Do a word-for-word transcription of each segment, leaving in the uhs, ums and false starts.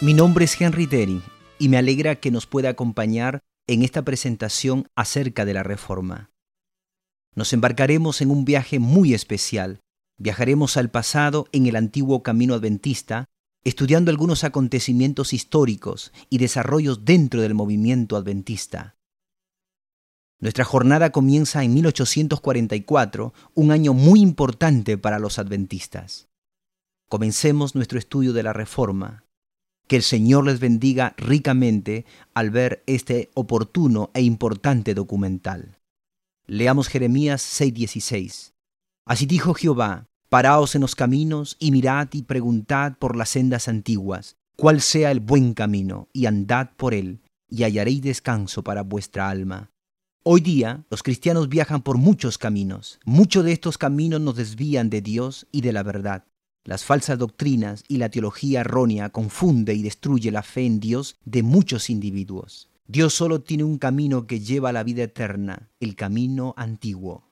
Mi nombre es Henry Terry y me alegra que nos pueda acompañar en esta presentación acerca de la Reforma. Nos embarcaremos en un viaje muy especial. Viajaremos al pasado en el antiguo camino adventista, estudiando algunos acontecimientos históricos y desarrollos dentro del movimiento adventista. Nuestra jornada comienza en mil ochocientos cuarenta y cuatro, un año muy importante para los adventistas. Comencemos nuestro estudio de la Reforma. Que el Señor les bendiga ricamente al ver este oportuno e importante documental. Leamos Jeremías seis dieciséis. Así dijo Jehová: paraos en los caminos y mirad y preguntad por las sendas antiguas, cuál sea el buen camino, y andad por él, y hallaréis descanso para vuestra alma. Hoy día los cristianos viajan por muchos caminos. Muchos de estos caminos nos desvían de Dios y de la verdad. Las falsas doctrinas y la teología errónea confunde y destruye la fe en Dios de muchos individuos. Dios solo tiene un camino que lleva a la vida eterna, el camino antiguo.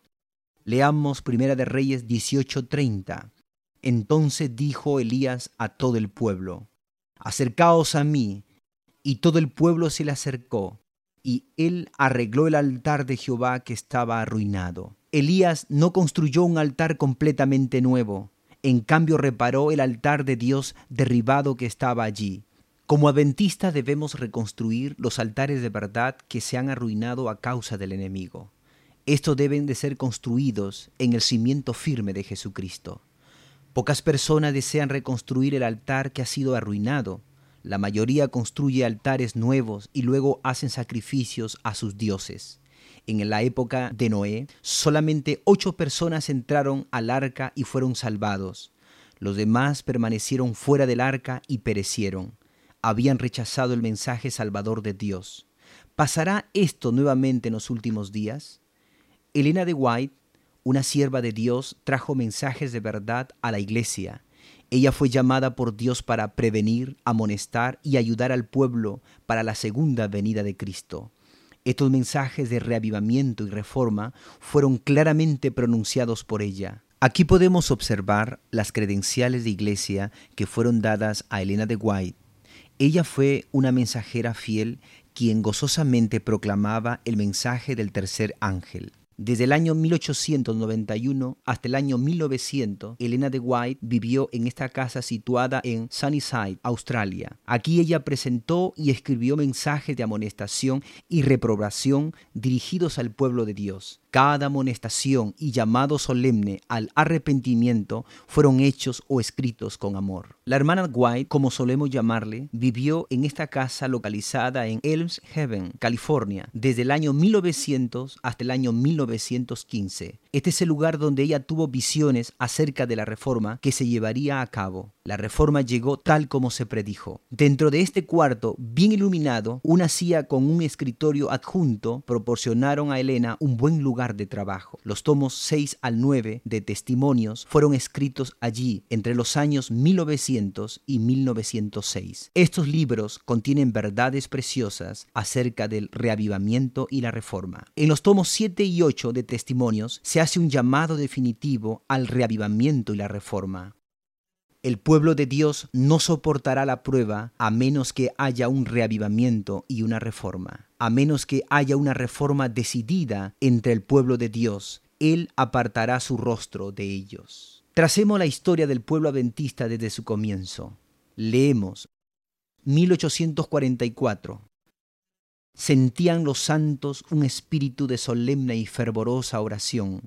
Leamos Primera de Reyes dieciocho treinta. Entonces dijo Elías a todo el pueblo: acercaos a mí. Y todo el pueblo se le acercó, y él arregló el altar de Jehová que estaba arruinado. Elías no construyó un altar completamente nuevo. En cambio reparó el altar de Dios derribado que estaba allí. Como adventistas debemos reconstruir los altares de verdad que se han arruinado a causa del enemigo. Estos deben de ser construidos en el cimiento firme de Jesucristo. Pocas personas desean reconstruir el altar que ha sido arruinado. La mayoría construye altares nuevos y luego hacen sacrificios a sus dioses. En la época de Noé, solamente ocho personas entraron al arca y fueron salvados. Los demás permanecieron fuera del arca y perecieron. Habían rechazado el mensaje salvador de Dios. ¿Pasará esto nuevamente en los últimos días? Elena de White, una sierva de Dios, trajo mensajes de verdad a la iglesia. Ella fue llamada por Dios para prevenir, amonestar y ayudar al pueblo para la segunda venida de Cristo. Estos mensajes de reavivamiento y reforma fueron claramente pronunciados por ella. Aquí podemos observar las credenciales de iglesia que fueron dadas a Elena de White. Ella fue una mensajera fiel quien gozosamente proclamaba el mensaje del tercer ángel. Desde el año mil ochocientos noventa y uno hasta el año mil novecientos, Elena de White vivió en esta casa situada en Sunnyside, Australia. Aquí ella presentó y escribió mensajes de amonestación y reprobación dirigidos al pueblo de Dios. Cada amonestación y llamado solemne al arrepentimiento fueron hechos o escritos con amor. La hermana White, como solemos llamarle, vivió en esta casa localizada en Elms Haven, California, desde el año mil novecientos hasta el año mil novecientos quince. Este es el lugar donde ella tuvo visiones acerca de la reforma que se llevaría a cabo. La reforma llegó tal como se predijo. Dentro de este cuarto, bien iluminado, una silla con un escritorio adjunto proporcionaron a Elena un buen lugar de trabajo. Los tomos seis al nueve de testimonios fueron escritos allí entre los años mil novecientos y mil novecientos seis. Estos libros contienen verdades preciosas acerca del reavivamiento y la reforma. En los tomos siete y ocho de testimonios se hace un llamado definitivo al reavivamiento y la reforma. El pueblo de Dios no soportará la prueba a menos que haya un reavivamiento y una reforma. A menos que haya una reforma decidida entre el pueblo de Dios, Él apartará su rostro de ellos. Tracemos la historia del pueblo adventista desde su comienzo. Leemos mil ochocientos cuarenta y cuatro. Sentían los santos un espíritu de solemne y fervorosa oración.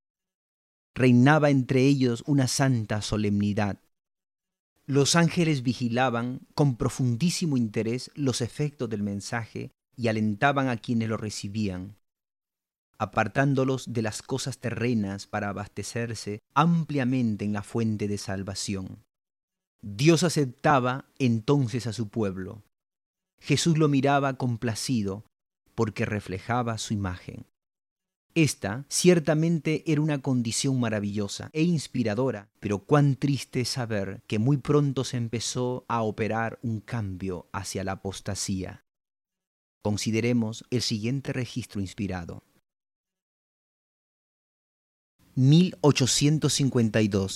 Reinaba entre ellos una santa solemnidad. Los ángeles vigilaban con profundísimo interés los efectos del mensaje y alentaban a quienes lo recibían, apartándolos de las cosas terrenas para abastecerse ampliamente en la fuente de salvación. Dios aceptaba entonces a su pueblo. Jesús lo miraba complacido porque reflejaba su imagen. Esta ciertamente era una condición maravillosa e inspiradora, pero cuán triste es saber que muy pronto se empezó a operar un cambio hacia la apostasía. Consideremos el siguiente registro inspirado. mil ochocientos cincuenta y dos.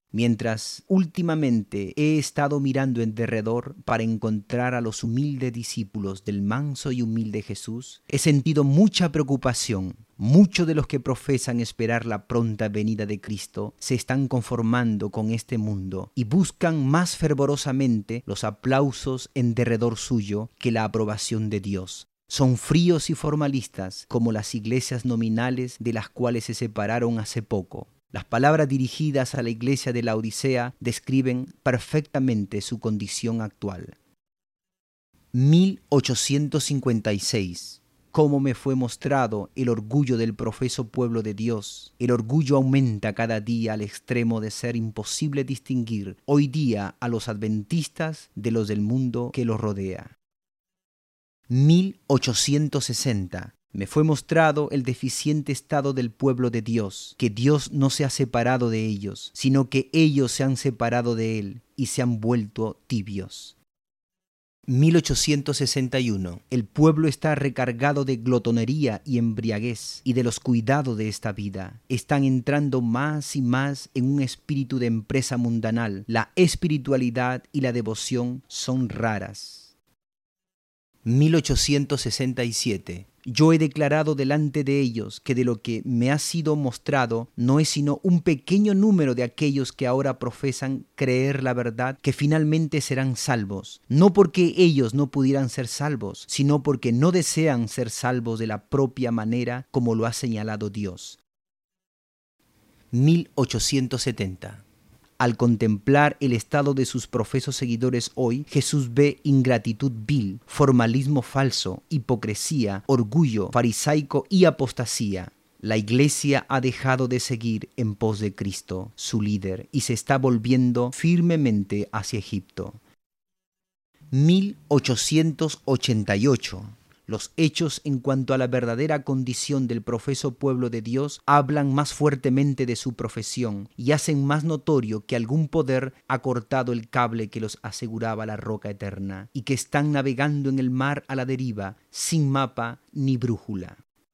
Mientras últimamente he estado mirando en derredor para encontrar a los humildes discípulos del manso y humilde Jesús, he sentido mucha preocupación. Muchos de los que profesan esperar la pronta venida de Cristo se están conformando con este mundo y buscan más fervorosamente los aplausos en derredor suyo que la aprobación de Dios. Son fríos y formalistas como las iglesias nominales de las cuales se separaron hace poco. Las palabras dirigidas a la iglesia de la Odisea describen perfectamente su condición actual. mil ochocientos cincuenta y seis. Cómo me fue mostrado el orgullo del profeso pueblo de Dios. El orgullo aumenta cada día al extremo de ser imposible distinguir hoy día a los adventistas de los del mundo que los rodea. mil ochocientos sesenta. Me fue mostrado el deficiente estado del pueblo de Dios, que Dios no se ha separado de ellos, sino que ellos se han separado de Él y se han vuelto tibios. mil ochocientos sesenta y uno. El pueblo está recargado de glotonería y embriaguez y de los cuidados de esta vida. Están entrando más y más en un espíritu de empresa mundanal. La espiritualidad y la devoción son raras. mil ochocientos sesenta y siete. Yo he declarado delante de ellos que de lo que me ha sido mostrado no es sino un pequeño número de aquellos que ahora profesan creer la verdad, que finalmente serán salvos, no porque ellos no pudieran ser salvos, sino porque no desean ser salvos de la propia manera como lo ha señalado Dios. mil ochocientos setenta. Al contemplar el estado de sus profesos seguidores hoy, Jesús ve ingratitud vil, formalismo falso, hipocresía, orgullo farisaico y apostasía. La iglesia ha dejado de seguir en pos de Cristo, su líder, y se está volviendo firmemente hacia Egipto. mil ochocientos ochenta y ocho. Los hechos en cuanto a la verdadera condición del profeso pueblo de Dios hablan más fuertemente de su profesión y hacen más notorio que algún poder ha cortado el cable que los aseguraba la roca eterna y que están navegando en el mar a la deriva, sin mapa ni brújula.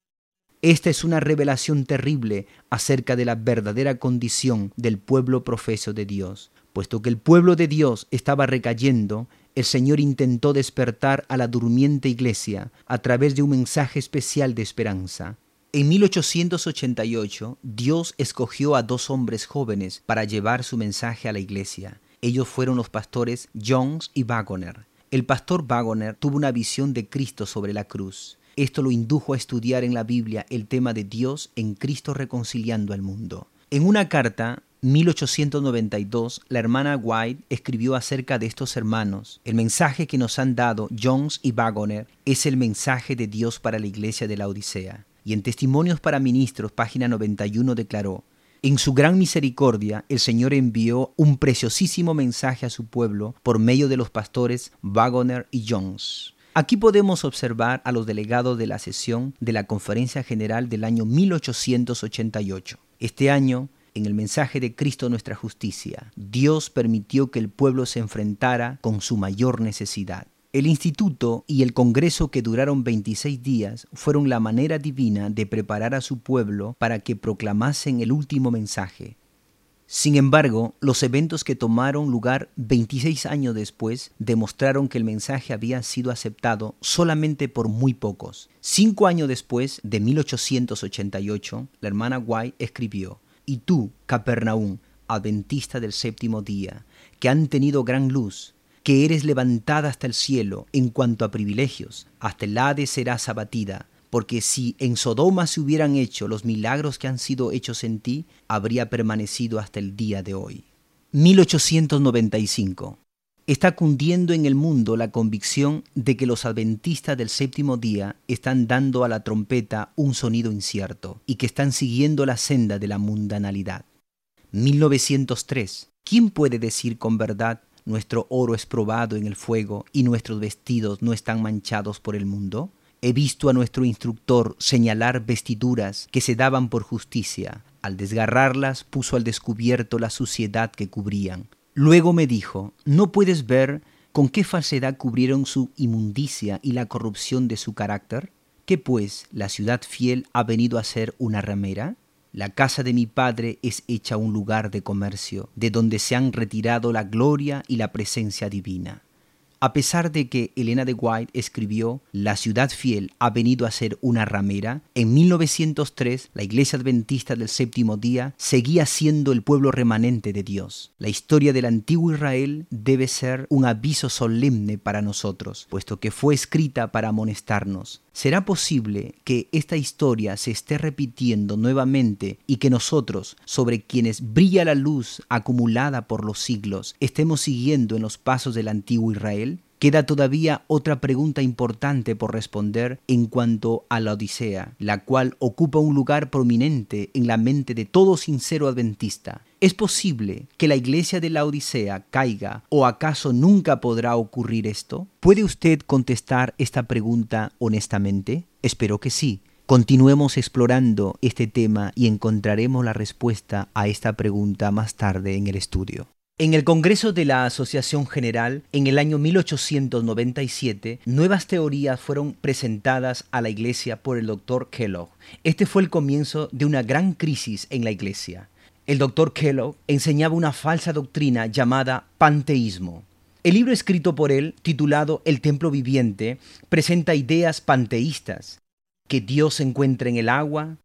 Esta es una revelación terrible acerca de la verdadera condición del pueblo profeso de Dios. Puesto que el pueblo de Dios estaba recayendo, el Señor intentó despertar a la durmiente iglesia a través de un mensaje especial de esperanza. En mil ochocientos ochenta y ocho, Dios escogió a dos hombres jóvenes para llevar su mensaje a la iglesia. Ellos fueron los pastores Jones y Waggoner. El pastor Waggoner tuvo una visión de Cristo sobre la cruz. Esto lo indujo a estudiar en la Biblia el tema de Dios en Cristo reconciliando al mundo. En una carta, mil ochocientos noventa y dos, la hermana White escribió acerca de estos hermanos: el mensaje que nos han dado Jones y Waggoner es el mensaje de Dios para la iglesia de la Odisea. Y en Testimonios para Ministros, página noventa y uno, declaró: en su gran misericordia, el Señor envió un preciosísimo mensaje a su pueblo por medio de los pastores Waggoner y Jones. Aquí podemos observar a los delegados de la sesión de la Conferencia General del año mil ochocientos ochenta y ocho. Este año, en el mensaje de Cristo nuestra justicia, Dios permitió que el pueblo se enfrentara con su mayor necesidad. El instituto y el congreso, que duraron veintiséis días, fueron la manera divina de preparar a su pueblo para que proclamasen el último mensaje. Sin embargo, los eventos que tomaron lugar veintiséis años después demostraron que el mensaje había sido aceptado solamente por muy pocos. Cinco años después, de mil ochocientos ochenta y ocho, la hermana White escribió: y tú, Capernaum, adventista del séptimo día, que han tenido gran luz, que eres levantada hasta el cielo en cuanto a privilegios, hasta el Hades serás abatida, porque si en Sodoma se hubieran hecho los milagros que han sido hechos en ti, habría permanecido hasta el día de hoy. mil ochocientos noventa y cinco. Está cundiendo en el mundo la convicción de que los adventistas del séptimo día están dando a la trompeta un sonido incierto y que están siguiendo la senda de la mundanalidad. mil novecientos tres. ¿Quién puede decir con verdad: nuestro oro es probado en el fuego y nuestros vestidos no están manchados por el mundo? He visto a nuestro instructor señalar vestiduras que se daban por justicia. Al desgarrarlas, puso al descubierto la suciedad que cubrían. Luego me dijo: ¿no puedes ver con qué falsedad cubrieron su inmundicia y la corrupción de su carácter? ¿Qué pues, la ciudad fiel ha venido a ser una ramera? La casa de mi Padre es hecha un lugar de comercio, de donde se han retirado la gloria y la presencia divina. A pesar de que Elena de White escribió La ciudad fiel ha venido a ser una ramera, en mil novecientos tres la Iglesia Adventista del Séptimo Día seguía siendo el pueblo remanente de Dios. La historia del antiguo Israel debe ser un aviso solemne para nosotros, puesto que fue escrita para amonestarnos. ¿Será posible que esta historia se esté repitiendo nuevamente y que nosotros, sobre quienes brilla la luz acumulada por los siglos, estemos siguiendo en los pasos del antiguo Israel? Queda todavía otra pregunta importante por responder en cuanto a la Odisea, la cual ocupa un lugar prominente en la mente de todo sincero adventista. ¿Es posible que la iglesia de la Odisea caiga o acaso nunca podrá ocurrir esto? ¿Puede usted contestar esta pregunta honestamente? Espero que sí. Continuemos explorando este tema y encontraremos la respuesta a esta pregunta más tarde en el estudio. En el Congreso de la Asociación General, en el año mil ochocientos noventa y siete, nuevas teorías fueron presentadas a la Iglesia por el doctor Kellogg. Este fue el comienzo de una gran crisis en la Iglesia. El doctor Kellogg enseñaba una falsa doctrina llamada panteísmo. El libro escrito por él, titulado El Templo Viviente, presenta ideas panteístas, que Dios se encuentra en el agua,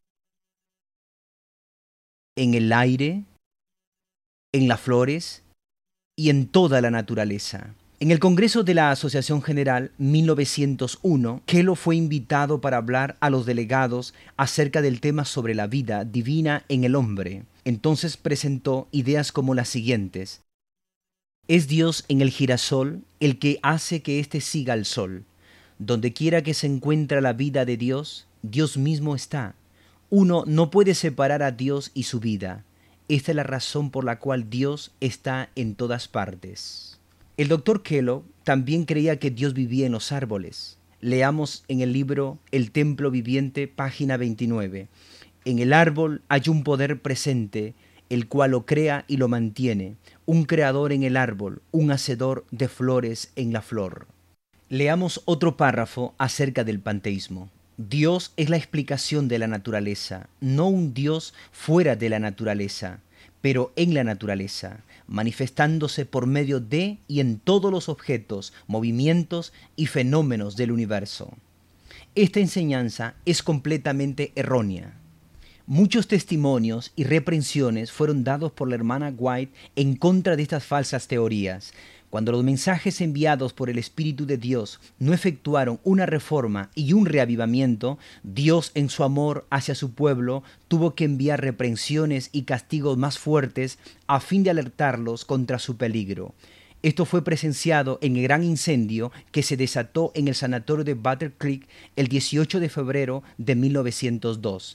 en el aire, en las flores y en toda la naturaleza. En el Congreso de la Asociación General mil novecientos uno, Kellogg fue invitado para hablar a los delegados acerca del tema sobre la vida divina en el hombre. Entonces presentó ideas como las siguientes. ¿Es Dios en el girasol el que hace que éste siga al sol? Donde quiera que se encuentra la vida de Dios, Dios mismo está. Uno no puede separar a Dios y su vida. Esta es la razón por la cual Dios está en todas partes. El doctor Kellogg también creía que Dios vivía en los árboles. Leamos en el libro El Templo Viviente, página veintinueve. En el árbol hay un poder presente, el cual lo crea y lo mantiene. Un creador en el árbol, un hacedor de flores en la flor. Leamos otro párrafo acerca del panteísmo. Dios es la explicación de la naturaleza, no un Dios fuera de la naturaleza, pero en la naturaleza, manifestándose por medio de y en todos los objetos, movimientos y fenómenos del universo. Esta enseñanza es completamente errónea. Muchos testimonios y reprensiones fueron dados por la hermana White en contra de estas falsas teorías. Cuando los mensajes enviados por el Espíritu de Dios no efectuaron una reforma y un reavivamiento, Dios en su amor hacia su pueblo tuvo que enviar reprensiones y castigos más fuertes a fin de alertarlos contra su peligro. Esto fue presenciado en el gran incendio que se desató en el sanatorio de Battle Creek el dieciocho de febrero de mil novecientos dos.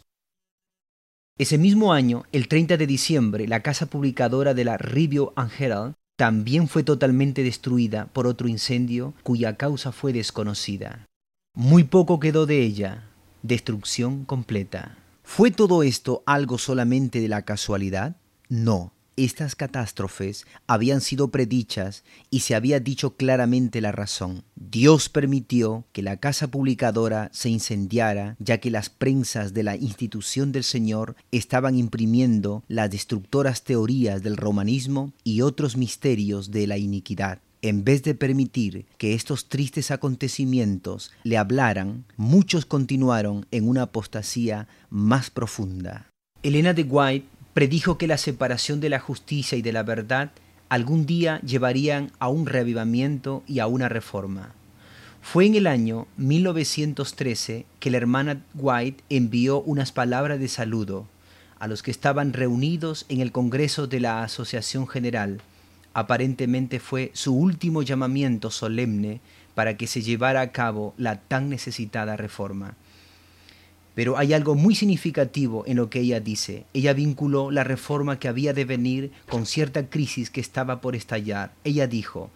Ese mismo año, el treinta de diciembre, la casa publicadora de la Review and Herald también fue totalmente destruida por otro incendio cuya causa fue desconocida. Muy poco quedó de ella, destrucción completa. ¿Fue todo esto algo solamente de la casualidad? No. Estas catástrofes habían sido predichas y se había dicho claramente la razón. Dios permitió que la casa publicadora se incendiara, ya que las prensas de la institución del Señor estaban imprimiendo las destructoras teorías del romanismo y otros misterios de la iniquidad. En vez de permitir que estos tristes acontecimientos le hablaran, muchos continuaron en una apostasía más profunda. Elena de White predijo que la separación de la justicia y de la verdad algún día llevarían a un reavivamiento y a una reforma. Fue en el año mil novecientos trece que la hermana White envió unas palabras de saludo a los que estaban reunidos en el Congreso de la Asociación General. Aparentemente fue su último llamamiento solemne para que se llevara a cabo la tan necesitada reforma. Pero hay algo muy significativo en lo que ella dice. Ella vinculó la reforma que había de venir con cierta crisis que estaba por estallar. Ella dijo,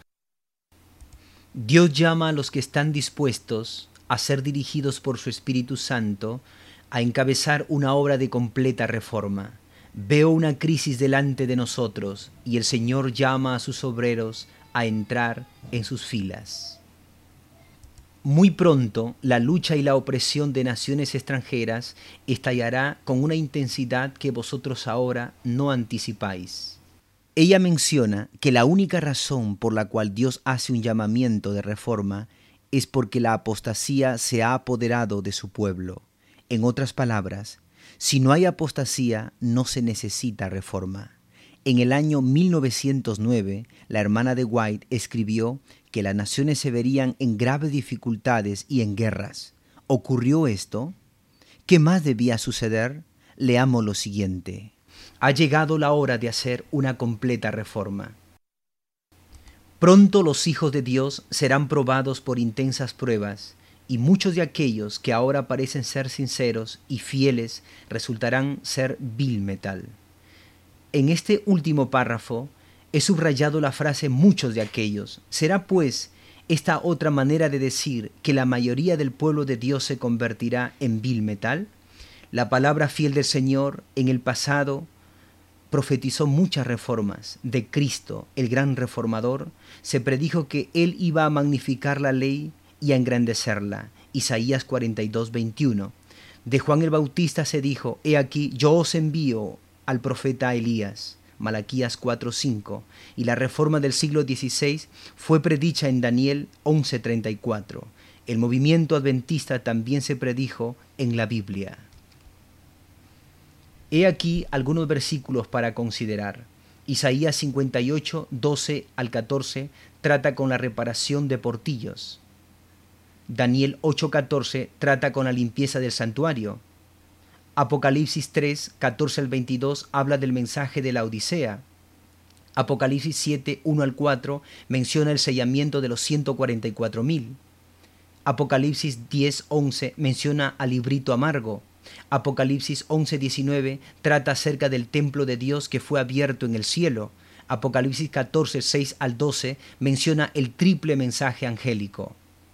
Dios llama a los que están dispuestos a ser dirigidos por su Espíritu Santo a encabezar una obra de completa reforma. Veo una crisis delante de nosotros y el Señor llama a sus obreros a entrar en sus filas. Muy pronto, la lucha y la opresión de naciones extranjeras estallará con una intensidad que vosotros ahora no anticipáis. Ella menciona que la única razón por la cual Dios hace un llamamiento de reforma es porque la apostasía se ha apoderado de su pueblo. En otras palabras, si no hay apostasía, no se necesita reforma. En el año mil novecientos nueve, la hermana de White escribió que las naciones se verían en graves dificultades y en guerras. ¿Ocurrió esto? ¿Qué más debía suceder? Leamos lo siguiente. Ha llegado la hora de hacer una completa reforma. Pronto los hijos de Dios serán probados por intensas pruebas, y muchos de aquellos que ahora parecen ser sinceros y fieles resultarán ser vil metal. En este último párrafo he subrayado la frase muchos de aquellos. ¿Será pues esta otra manera de decir que la mayoría del pueblo de Dios se convertirá en vil metal? La palabra fiel del Señor en el pasado profetizó muchas reformas. De Cristo, el gran reformador, se predijo que Él iba a magnificar la ley y a engrandecerla. Isaías cuarenta y dos, veintiuno. De Juan el Bautista se dijo: He aquí, yo os envío al profeta Elías. Malaquías cuatro, cinco. Y la reforma del siglo dieciséis fue predicha en Daniel once, treinta y cuatro. El movimiento adventista también se predijo en la Biblia. He aquí algunos versículos para considerar. Isaías cincuenta y ocho, doce al catorce trata con la reparación de portillos. Daniel ocho, catorce trata con la limpieza del santuario. Apocalipsis tres, catorce al veintidós habla del mensaje de la Odisea. Apocalipsis siete, uno al cuatro menciona el sellamiento de los ciento cuarenta y cuatro mil. Apocalipsis diez, once menciona al librito amargo. Apocalipsis once, diecinueve trata acerca del templo de Dios que fue abierto en el cielo. Apocalipsis catorce, seis al doce menciona el triple mensaje angélico.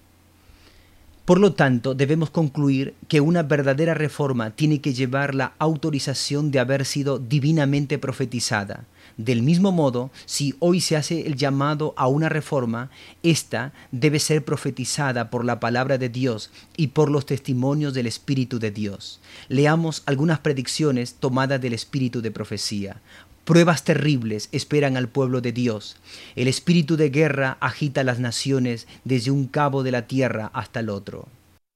Por lo tanto, debemos concluir que una verdadera reforma tiene que llevar la autorización de haber sido divinamente profetizada. Del mismo modo, si hoy se hace el llamado a una reforma, ésta debe ser profetizada por la palabra de Dios y por los testimonios del Espíritu de Dios. Leamos algunas predicciones tomadas del Espíritu de profecía. Pruebas terribles esperan al pueblo de Dios. El espíritu de guerra agita las naciones desde un cabo de la tierra hasta el otro.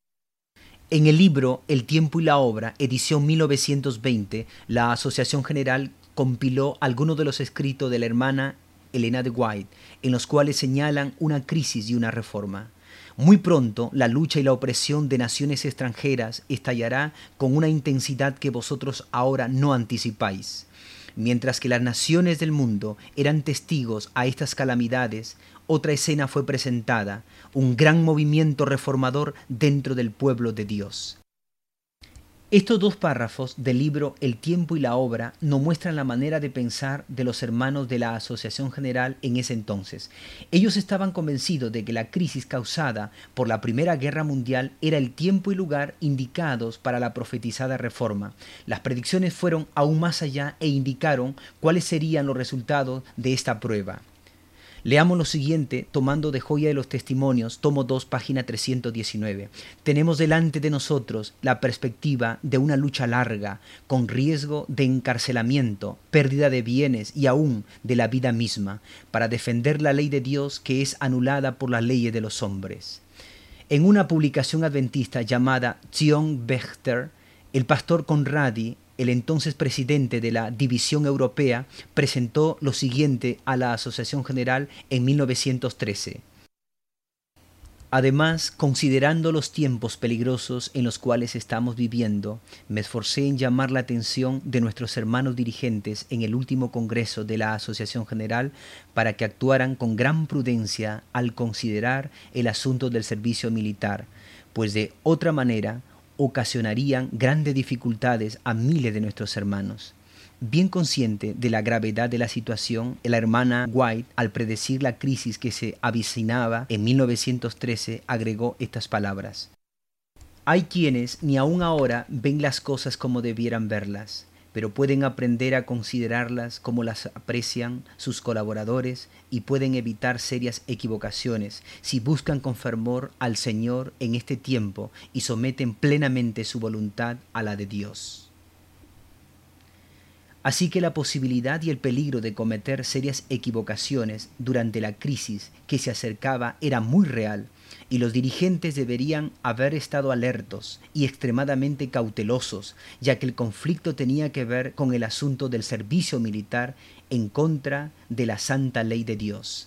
En el libro El tiempo y la obra, edición mil novecientos veinte, la Asociación General compiló algunos de los escritos de la hermana Elena de White, en los cuales señalan una crisis y una reforma. Muy pronto, la lucha y la opresión de naciones extranjeras estallará con una intensidad que vosotros ahora no anticipáis. Mientras que las naciones del mundo eran testigos a estas calamidades, otra escena fue presentada, un gran movimiento reformador dentro del pueblo de Dios. Estos dos párrafos del libro El tiempo y la obra nos muestran la manera de pensar de los hermanos de la Asociación General en ese entonces. Ellos estaban convencidos de que la crisis causada por la Primera Guerra Mundial era el tiempo y lugar indicados para la profetizada reforma. Las predicciones fueron aún más allá e indicaron cuáles serían los resultados de esta prueba. Leamos lo siguiente, tomando de Joya de los Testimonios, tomo dos, página trescientos diecinueve. Tenemos delante de nosotros la perspectiva de una lucha larga, con riesgo de encarcelamiento, pérdida de bienes y aún de la vida misma, para defender la ley de Dios que es anulada por las leyes de los hombres. En una publicación adventista llamada Zion Bechter, el pastor Conradi, el entonces presidente de la División Europea, presentó lo siguiente a la Asociación General en mil novecientos trece. Además, considerando los tiempos peligrosos en los cuales estamos viviendo, me esforcé en llamar la atención de nuestros hermanos dirigentes en el último congreso de la Asociación General para que actuaran con gran prudencia al considerar el asunto del servicio militar, pues de otra manera ocasionarían grandes dificultades a miles de nuestros hermanos. Bien consciente de la gravedad de la situación, la hermana White, al predecir la crisis que se avecinaba en mil novecientos trece, agregó estas palabras: Hay quienes ni aún ahora ven las cosas como debieran verlas. pero pueden aprender a considerarlas como las aprecian sus colaboradores y pueden evitar serias equivocaciones si buscan con fervor al Señor en este tiempo y someten plenamente su voluntad a la de Dios. Así que la posibilidad y el peligro de cometer serias equivocaciones durante la crisis que se acercaba era muy real, y los dirigentes deberían haber estado alertos y extremadamente cautelosos, ya que el conflicto tenía que ver con el asunto del servicio militar en contra de la santa ley de Dios.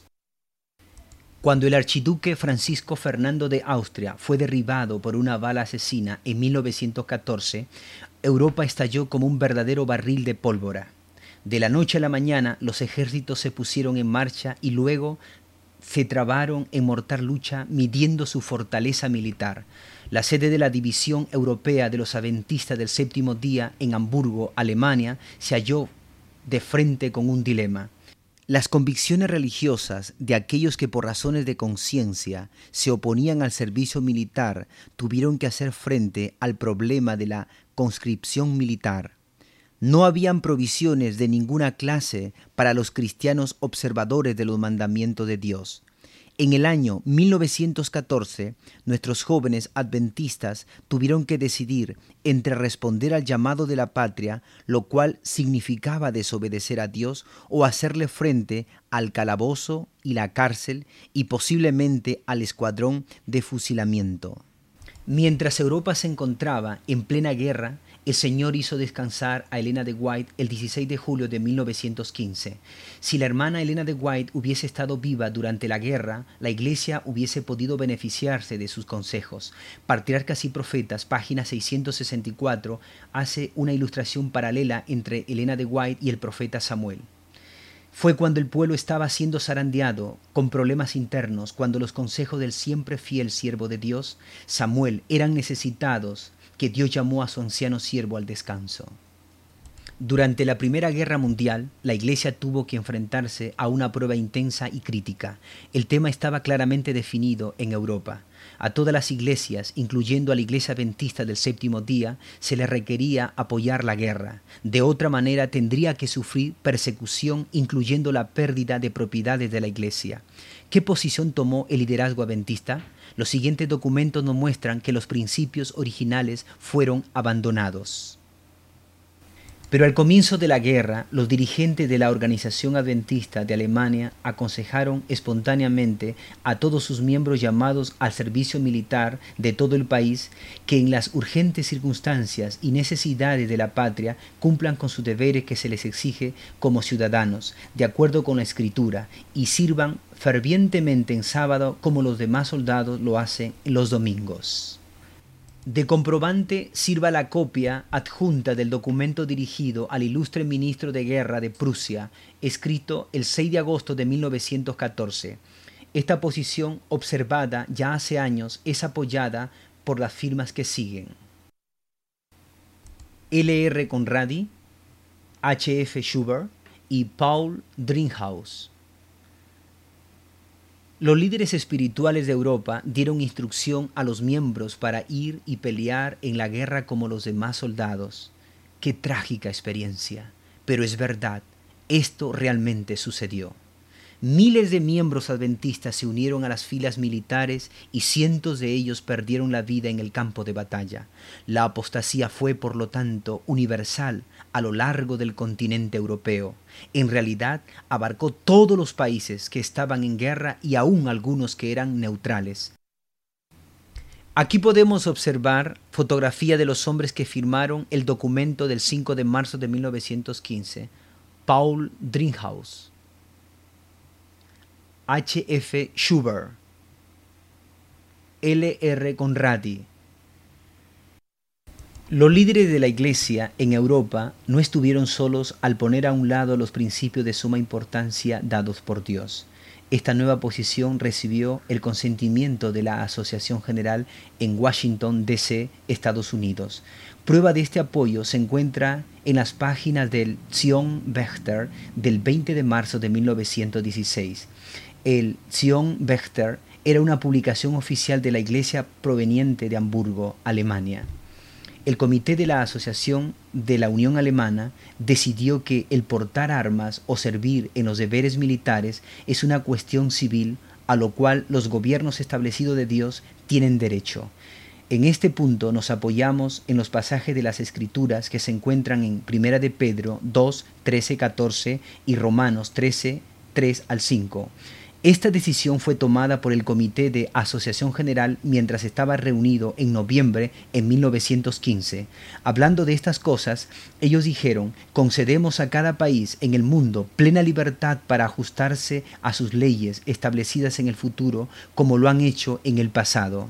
Cuando el archiduque Francisco Fernando de Austria fue derribado por una bala asesina en mil novecientos catorce, Europa estalló como un verdadero barril de pólvora. De la noche a la mañana los ejércitos se pusieron en marcha y luego se trabaron en mortal lucha midiendo su fortaleza militar. La sede de la División Europea de los Adventistas del Séptimo Día en Hamburgo, Alemania, se halló de frente con un dilema. Las convicciones religiosas de aquellos que por razones de conciencia se oponían al servicio militar tuvieron que hacer frente al problema de la conscripción militar. No habían provisiones de ninguna clase para los cristianos observadores de los mandamientos de Dios. En el año mil novecientos catorce, nuestros jóvenes adventistas tuvieron que decidir entre responder al llamado de la patria, lo cual significaba desobedecer a Dios, o hacerle frente al calabozo y la cárcel y posiblemente al escuadrón de fusilamiento. Mientras Europa se encontraba en plena guerra, el Señor hizo descansar a Elena de White el dieciséis de julio de mil novecientos quince. Si la hermana Elena de White hubiese estado viva durante la guerra, la Iglesia hubiese podido beneficiarse de sus consejos. Patriarcas y Profetas, página seiscientos sesenta y cuatro, hace una ilustración paralela entre Elena de White y el profeta Samuel. Fue cuando el pueblo estaba siendo zarandeado con problemas internos, cuando los consejos del siempre fiel siervo de Dios, Samuel, eran necesitados, que Dios llamó a su anciano siervo al descanso. Durante la Primera Guerra Mundial, la Iglesia tuvo que enfrentarse a una prueba intensa y crítica. El tema estaba claramente definido en Europa. A todas las iglesias, incluyendo a la Iglesia Adventista del Séptimo Día, se les requería apoyar la guerra. De otra manera tendría que sufrir persecución, incluyendo la pérdida de propiedades de la Iglesia. ¿Qué posición tomó el liderazgo adventista? Los siguientes documentos nos muestran que los principios originales fueron abandonados. Pero al comienzo de la guerra, los dirigentes de la Organización Adventista de Alemania aconsejaron espontáneamente a todos sus miembros llamados al servicio militar de todo el país que en las urgentes circunstancias y necesidades de la patria cumplan con sus deberes que se les exige como ciudadanos, de acuerdo con la Escritura, y sirvan fervientemente en sábado como los demás soldados lo hacen los domingos. De comprobante sirva la copia adjunta del documento dirigido al ilustre ministro de Guerra de Prusia, escrito el seis de agosto de mil novecientos catorce. Esta posición, observada ya hace años, es apoyada por las firmas que siguen: L R Conradi, H F Schubert y Paul Dringhaus. Los líderes espirituales de Europa dieron instrucción a los miembros para ir y pelear en la guerra como los demás soldados. ¡Qué trágica experiencia! Pero es verdad, esto realmente sucedió. Miles de miembros adventistas se unieron a las filas militares y cientos de ellos perdieron la vida en el campo de batalla. La apostasía fue, por lo tanto, universal a lo largo del continente europeo. En realidad, abarcó todos los países que estaban en guerra y aún algunos que eran neutrales. Aquí podemos observar fotografía de los hombres que firmaron el documento del cinco de marzo de mil novecientos quince. Paul Dringhaus, H F Schubert, L R Conradi. Los líderes de la Iglesia en Europa no estuvieron solos al poner a un lado los principios de suma importancia dados por Dios. Esta nueva posición recibió el consentimiento de la Asociación General en Washington, D C, Estados Unidos. Prueba de este apoyo se encuentra en las páginas del Zion Wächter del veinte de marzo de mil novecientos dieciséis. El Zion Wächter era una publicación oficial de la Iglesia proveniente de Hamburgo, Alemania. El comité de la Asociación de la Unión Alemana decidió que el portar armas o servir en los deberes militares es una cuestión civil a lo cual los gobiernos establecidos de Dios tienen derecho. En este punto nos apoyamos en los pasajes de las Escrituras que se encuentran en Primera de Pedro dos, trece, catorce y Romanos trece, tres al cinco. Esta decisión fue tomada por el Comité de Asociación General mientras estaba reunido en noviembre en mil novecientos quince. Hablando de estas cosas, ellos dijeron: concedemos a cada país en el mundo plena libertad para ajustarse a sus leyes establecidas en el futuro, como lo han hecho en el pasado.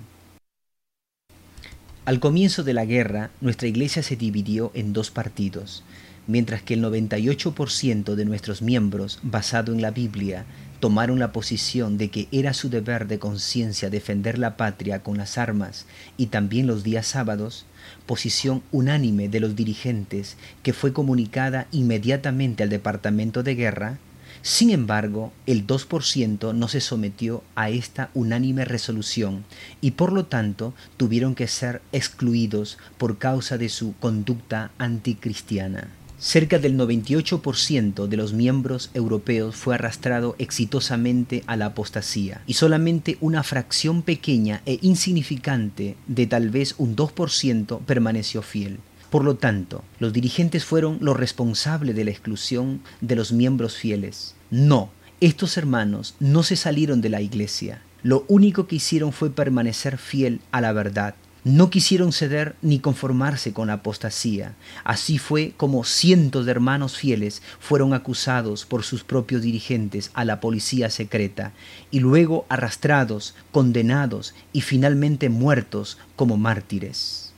Al comienzo de la guerra, nuestra iglesia se dividió en dos partidos. Mientras que el noventa y ocho por ciento de nuestros miembros, basado en la Biblia, tomaron la posición de que era su deber de conciencia defender la patria con las armas y también los días sábados, posición unánime de los dirigentes que fue comunicada inmediatamente al Departamento de Guerra. Sin embargo, el dos por ciento no se sometió a esta unánime resolución y por lo tanto tuvieron que ser excluidos por causa de su conducta anticristiana. Cerca del noventa y ocho por ciento de los miembros europeos fue arrastrado exitosamente a la apostasía y solamente una fracción pequeña e insignificante de tal vez un dos por ciento permaneció fiel. Por lo tanto, los dirigentes fueron los responsables de la exclusión de los miembros fieles. No, estos hermanos no se salieron de la iglesia. Lo único que hicieron fue permanecer fiel a la verdad. No quisieron ceder ni conformarse con la apostasía. Así fue como cientos de hermanos fieles fueron acusados por sus propios dirigentes a la policía secreta y luego arrastrados, condenados y finalmente muertos como mártires.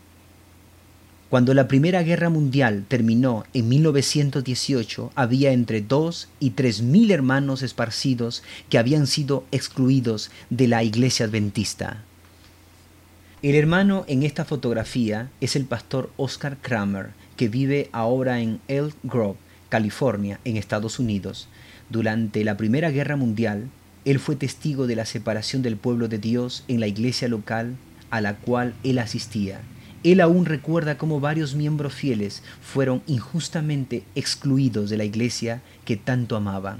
Cuando la Primera Guerra Mundial terminó en mil novecientos dieciocho, había entre dos y tres mil hermanos esparcidos que habían sido excluidos de la Iglesia Adventista. El hermano en esta fotografía es el pastor Oscar Kramer, que vive ahora en Elk Grove, California, en Estados Unidos. Durante la Primera Guerra Mundial, él fue testigo de la separación del pueblo de Dios en la iglesia local a la cual él asistía. Él aún recuerda cómo varios miembros fieles fueron injustamente excluidos de la iglesia que tanto amaban.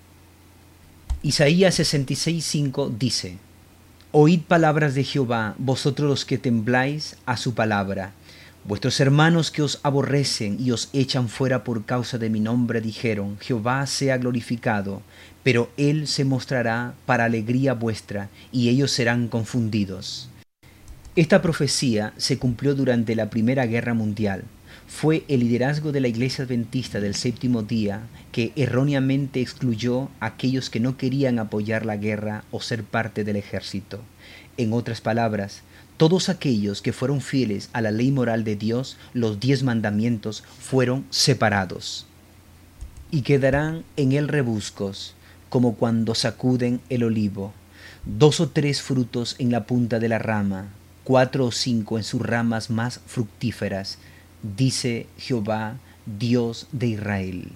Isaías sesenta y seis, cinco dice: Oíd palabras de Jehová, vosotros los que tembláis a su palabra. Vuestros hermanos que os aborrecen y os echan fuera por causa de mi nombre dijeron: Jehová sea glorificado, pero él se mostrará para alegría vuestra, y ellos serán confundidos. Esta profecía se cumplió durante la Primera Guerra Mundial. Fue el liderazgo de la Iglesia Adventista del Séptimo Día que erróneamente excluyó a aquellos que no querían apoyar la guerra o ser parte del ejército. En otras palabras, todos aquellos que fueron fieles a la ley moral de Dios, los diez mandamientos, fueron separados. Y quedarán en él rebuscos, como cuando sacuden el olivo, dos o tres frutos en la punta de la rama, cuatro o cinco en sus ramas más fructíferas, dice Jehová, Dios de Israel.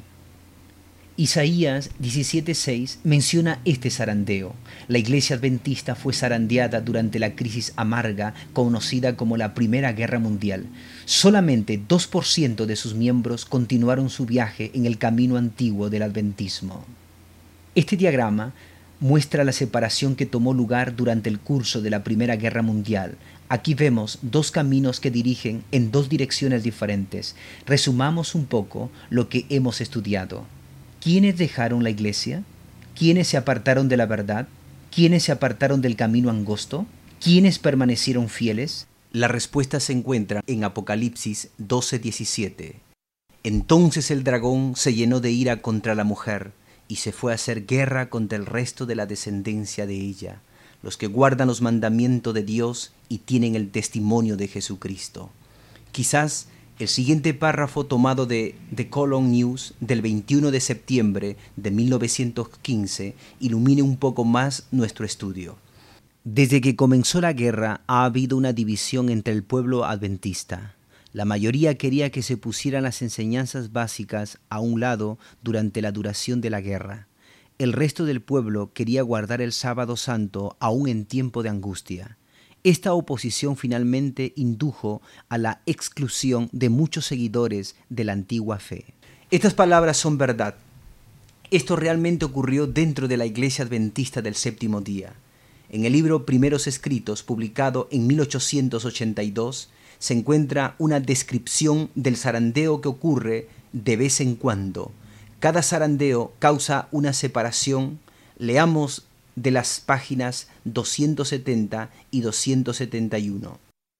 Isaías diecisiete seis menciona este zarandeo. La iglesia adventista fue zarandeada durante la crisis amarga conocida como la Primera Guerra Mundial. Solamente dos por ciento de sus miembros continuaron su viaje en el camino antiguo del adventismo. Este diagrama muestra la separación que tomó lugar durante el curso de la Primera Guerra Mundial. Aquí vemos dos caminos que dirigen en dos direcciones diferentes. Resumamos un poco lo que hemos estudiado. ¿Quiénes dejaron la iglesia? ¿Quiénes se apartaron de la verdad? ¿Quiénes se apartaron del camino angosto? ¿Quiénes permanecieron fieles? La respuesta se encuentra en Apocalipsis doce diecisiete. Entonces el dragón se llenó de ira contra la mujer y se fue a hacer guerra contra el resto de la descendencia de ella, los que guardan los mandamientos de Dios y tienen el testimonio de Jesucristo. Quizás el siguiente párrafo tomado de The Colon News del veintiuno de septiembre de mil novecientos quince ilumine un poco más nuestro estudio. Desde que comenzó la guerra ha habido una división entre el pueblo adventista. La mayoría quería que se pusieran las enseñanzas básicas a un lado durante la duración de la guerra. El resto del pueblo quería guardar el sábado santo aún en tiempo de angustia. Esta oposición finalmente indujo a la exclusión de muchos seguidores de la antigua fe. Estas palabras son verdad. Esto realmente ocurrió dentro de la Iglesia Adventista del Séptimo Día. En el libro Primeros Escritos, publicado en mil ochocientos ochenta y dos, se encuentra una descripción del zarandeo que ocurre de vez en cuando. Cada zarandeo causa una separación. Leamos de las páginas doscientos setenta y doscientos setenta y uno.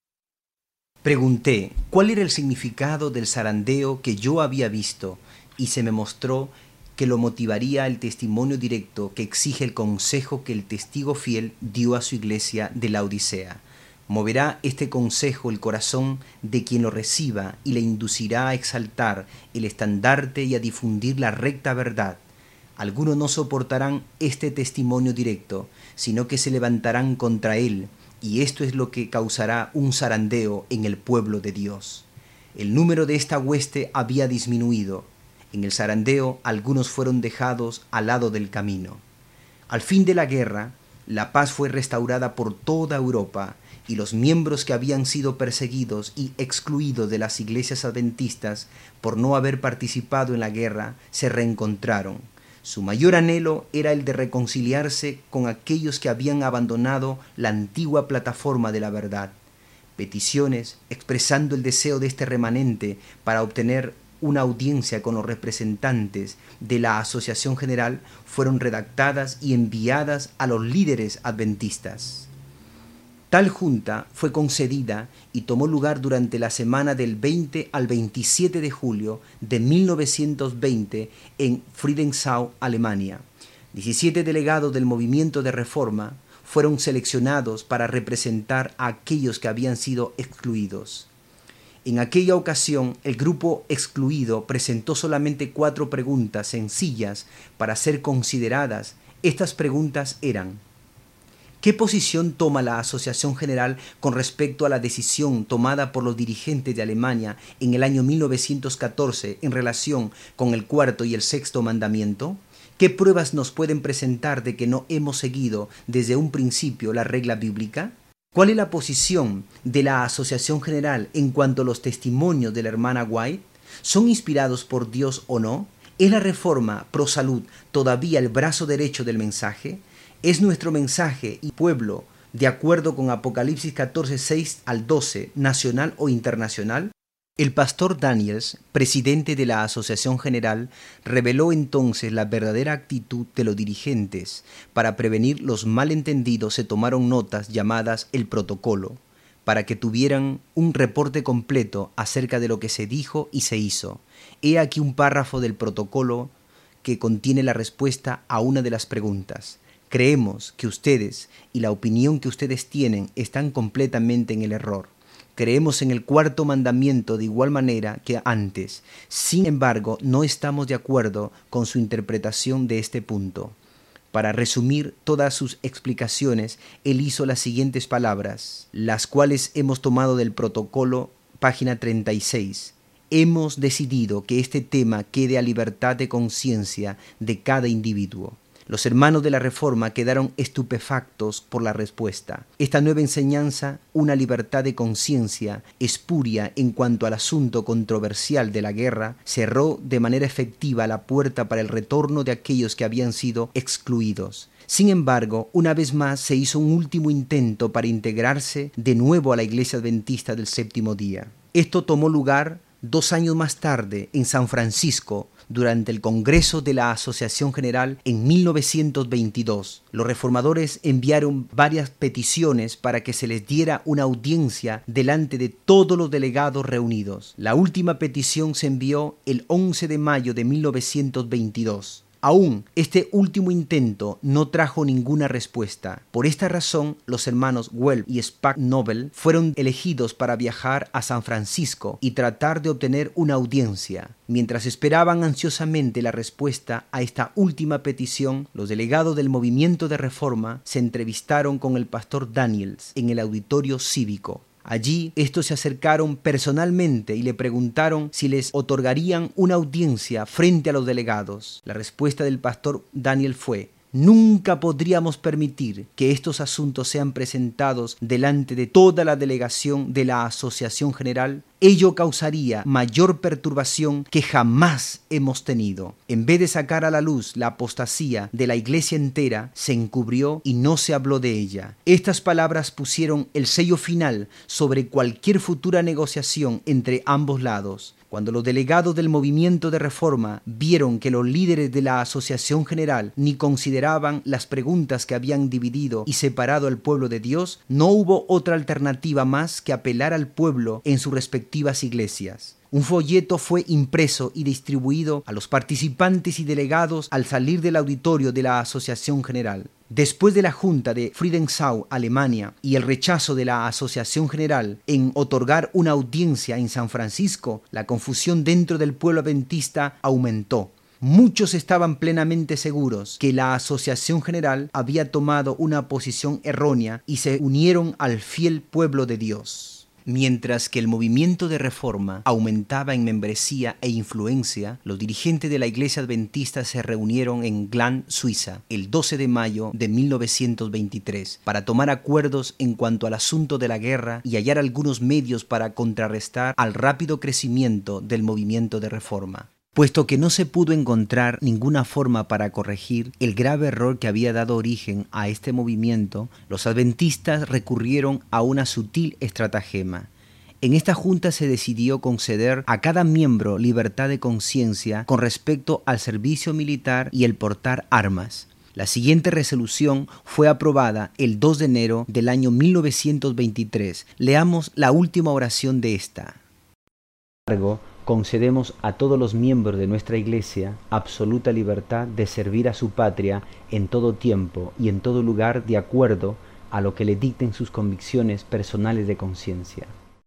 Pregunté cuál era el significado del zarandeo que yo había visto y se me mostró que lo motivaría el testimonio directo que exige el consejo que el testigo fiel dio a su iglesia de la Odisea. Moverá este consejo el corazón de quien lo reciba y le inducirá a exaltar el estandarte y a difundir la recta verdad. Algunos no soportarán este testimonio directo, sino que se levantarán contra él, y esto es lo que causará un zarandeo en el pueblo de Dios. El número de esta hueste había disminuido. En el zarandeo algunos fueron dejados al lado del camino. Al fin de la guerra, la paz fue restaurada por toda Europa, y los miembros que habían sido perseguidos y excluidos de las iglesias adventistas por no haber participado en la guerra se reencontraron. Su mayor anhelo era el de reconciliarse con aquellos que habían abandonado la antigua plataforma de la verdad. Peticiones expresando el deseo de este remanente para obtener una audiencia con los representantes de la Asociación General fueron redactadas y enviadas a los líderes adventistas. Tal junta fue concedida y tomó lugar durante la semana del veinte al veintisiete de julio de mil novecientos veinte en Friedensau, Alemania. diecisiete delegados del movimiento de reforma fueron seleccionados para representar a aquellos que habían sido excluidos. En aquella ocasión, el grupo excluido presentó solamente cuatro preguntas sencillas para ser consideradas. Estas preguntas eran: ¿qué posición toma la Asociación General con respecto a la decisión tomada por los dirigentes de Alemania en el año mil novecientos catorce en relación con el cuarto y el sexto mandamiento? ¿Qué pruebas nos pueden presentar de que no hemos seguido desde un principio la regla bíblica? ¿Cuál es la posición de la Asociación General en cuanto a los testimonios de la hermana White? ¿Son inspirados por Dios o no? ¿Es la reforma pro salud todavía el brazo derecho del mensaje? ¿Es nuestro mensaje y pueblo, de acuerdo con Apocalipsis catorce, seis al doce, nacional o internacional? El pastor Daniels, presidente de la Asociación General, reveló entonces la verdadera actitud de los dirigentes. Para prevenir los malentendidos se tomaron notas llamadas el protocolo, para que tuvieran un reporte completo acerca de lo que se dijo y se hizo. He aquí un párrafo del protocolo que contiene la respuesta a una de las preguntas. Creemos que ustedes y la opinión que ustedes tienen están completamente en el error. Creemos en el cuarto mandamiento de igual manera que antes. Sin embargo, no estamos de acuerdo con su interpretación de este punto. Para resumir todas sus explicaciones, él hizo las siguientes palabras, las cuales hemos tomado del protocolo, página treinta y seis. Hemos decidido que este tema quede a libertad de conciencia de cada individuo. Los hermanos de la Reforma quedaron estupefactos por la respuesta. Esta nueva enseñanza, una libertad de conciencia espuria en cuanto al asunto controversial de la guerra, cerró de manera efectiva la puerta para el retorno de aquellos que habían sido excluidos. Sin embargo, una vez más se hizo un último intento para integrarse de nuevo a la Iglesia Adventista del Séptimo Día. Esto tomó lugar dos años más tarde en San Francisco, durante el Congreso de la Asociación General en mil novecientos veintidós. Los reformadores enviaron varias peticiones para que se les diera una audiencia delante de todos los delegados reunidos. La última petición se envió el once de mayo de mil novecientos veintidós. Aún este último intento no trajo ninguna respuesta. Por esta razón, los hermanos Welp y Spack Nobel fueron elegidos para viajar a San Francisco y tratar de obtener una audiencia. Mientras esperaban ansiosamente la respuesta a esta última petición, los delegados del movimiento de reforma se entrevistaron con el pastor Daniels en el auditorio cívico. Allí, estos se acercaron personalmente y le preguntaron si les otorgarían una audiencia frente a los delegados. La respuesta del pastor Daniel fue: Nunca podríamos permitir que estos asuntos sean presentados delante de toda la delegación de la Asociación General. Ello causaría mayor perturbación que jamás hemos tenido. En vez de sacar a la luz la apostasía de la Iglesia entera, se encubrió y no se habló de ella. Estas palabras pusieron el sello final sobre cualquier futura negociación entre ambos lados. Cuando los delegados del movimiento de reforma vieron que los líderes de la Asociación General ni consideraban las preguntas que habían dividido y separado al pueblo de Dios, no hubo otra alternativa más que apelar al pueblo en sus respectivas iglesias. Un folleto fue impreso y distribuido a los participantes y delegados al salir del auditorio de la Asociación General. Después de la Junta de Friedensau, Alemania, y el rechazo de la Asociación General en otorgar una audiencia en San Francisco, la confusión dentro del pueblo adventista aumentó. Muchos estaban plenamente seguros que la Asociación General había tomado una posición errónea y se unieron al fiel pueblo de Dios. Mientras que el movimiento de reforma aumentaba en membresía e influencia, los dirigentes de la Iglesia Adventista se reunieron en Gland, Suiza, el doce de mayo de mil novecientos veintitrés, para tomar acuerdos en cuanto al asunto de la guerra y hallar algunos medios para contrarrestar al rápido crecimiento del movimiento de reforma. Puesto que no se pudo encontrar ninguna forma para corregir el grave error que había dado origen a este movimiento, los adventistas recurrieron a una sutil estratagema. En esta junta se decidió conceder a cada miembro libertad de conciencia con respecto al servicio militar y el portar armas. La siguiente resolución fue aprobada el dos de enero del año mil novecientos veintitrés. Leamos la última oración de esta. Concedemos a todos los miembros de nuestra Iglesia absoluta libertad de servir a su patria en todo tiempo y en todo lugar de acuerdo a lo que le dicten sus convicciones personales de conciencia.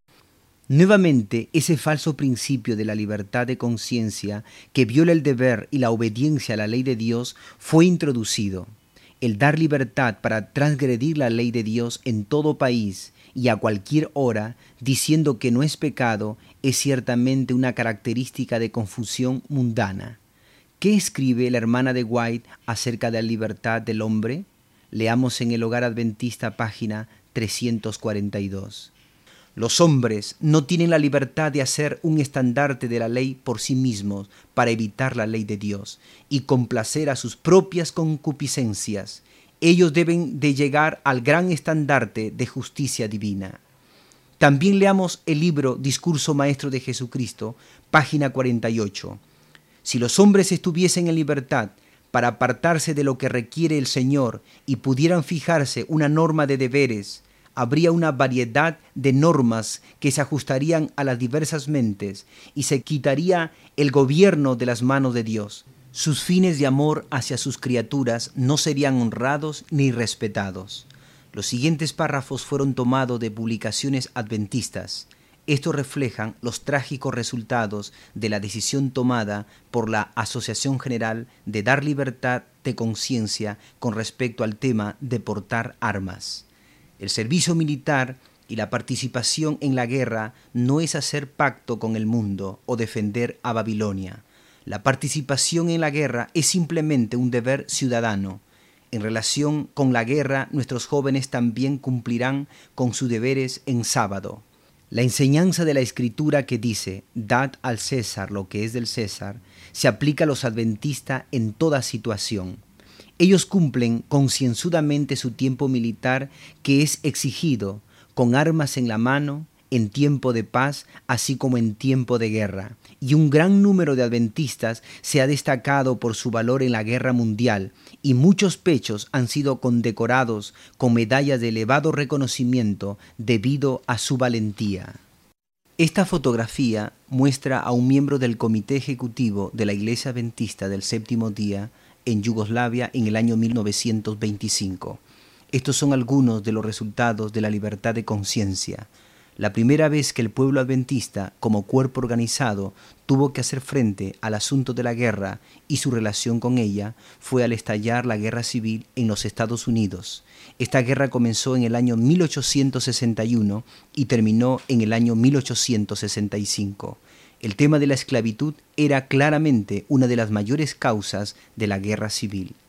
Nuevamente, ese falso principio de la libertad de conciencia que viola el deber y la obediencia a la ley de Dios fue introducido. El dar libertad para transgredir la ley de Dios en todo país y a cualquier hora, diciendo que no es pecado, es ciertamente una característica de confusión mundana. ¿Qué escribe la hermana de White acerca de la libertad del hombre? Leamos en El Hogar Adventista, página trescientos cuarenta y dos. Los hombres no tienen la libertad de hacer un estandarte de la ley por sí mismos para evitar la ley de Dios y complacer a sus propias concupiscencias. Ellos deben de llegar al gran estandarte de justicia divina. También leamos el libro Discurso Maestro de Jesucristo, página cuarenta y ocho. Si los hombres estuviesen en libertad para apartarse de lo que requiere el Señor y pudieran fijarse una norma de deberes, habría una variedad de normas que se ajustarían a las diversas mentes y se quitaría el gobierno de las manos de Dios. Sus fines de amor hacia sus criaturas no serían honrados ni respetados. Los siguientes párrafos fueron tomados de publicaciones adventistas. Estos reflejan los trágicos resultados de la decisión tomada por la Asociación General de dar libertad de conciencia con respecto al tema de portar armas. El servicio militar y la participación en la guerra no es hacer pacto con el mundo o defender a Babilonia. La participación en la guerra es simplemente un deber ciudadano. En relación con la guerra, nuestros jóvenes también cumplirán con sus deberes en sábado. La enseñanza de la Escritura que dice, dad al César lo que es del César, se aplica a los adventistas en toda situación. Ellos cumplen concienzudamente su tiempo militar que es exigido, con armas en la mano, en tiempo de paz, así como en tiempo de guerra. Y un gran número de adventistas se ha destacado por su valor en la guerra mundial, y muchos pechos han sido condecorados con medallas de elevado reconocimiento debido a su valentía. Esta fotografía muestra a un miembro del Comité Ejecutivo de la Iglesia Adventista del Séptimo Día en Yugoslavia en el año mil novecientos veinticinco. Estos son algunos de los resultados de la libertad de conciencia. La primera vez que el pueblo adventista, como cuerpo organizado, tuvo que hacer frente al asunto de la guerra y su relación con ella, fue al estallar la guerra civil en los Estados Unidos. Esta guerra comenzó en el año mil ochocientos sesenta y uno y terminó en el año mil ochocientos sesenta y cinco. El tema de la esclavitud era claramente una de las mayores causas de la guerra civil.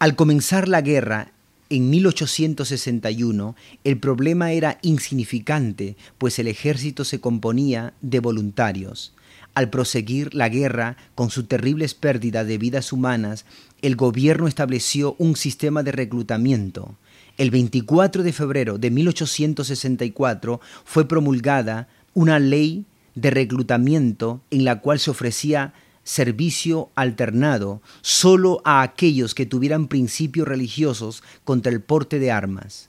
Al comenzar la guerra, en mil ochocientos sesenta y uno, el problema era insignificante, pues el ejército se componía de voluntarios. Al proseguir la guerra, con sus terribles pérdidas de vidas humanas, el gobierno estableció un sistema de reclutamiento. El veinticuatro de febrero de mil ochocientos sesenta y cuatro fue promulgada una ley de reclutamiento en la cual se ofrecía servicio alternado solo a aquellos que tuvieran principios religiosos contra el porte de armas.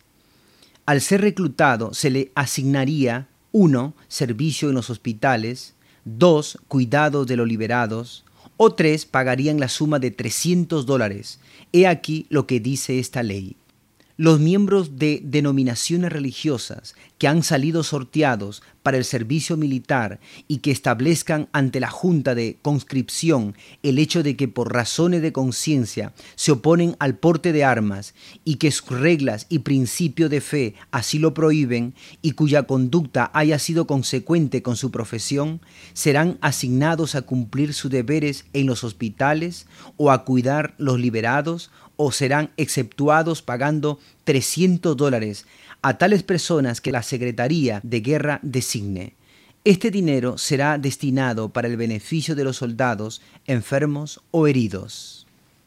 Al ser reclutado se le asignaría uno servicio en los hospitales, dos cuidados de los liberados, o tres pagarían la suma de trescientos dólares. He aquí lo que dice esta ley. Los miembros de denominaciones religiosas que han salido sorteados para el servicio militar y que establezcan ante la Junta de Conscripción el hecho de que por razones de conciencia se oponen al porte de armas y que sus reglas y principios de fe así lo prohíben y cuya conducta haya sido consecuente con su profesión, serán asignados a cumplir sus deberes en los hospitales o a cuidar los liberados, o serán exceptuados pagando trescientos dólares a tales personas que la Secretaría de Guerra designe. Este dinero será destinado para el beneficio de los soldados enfermos o heridos.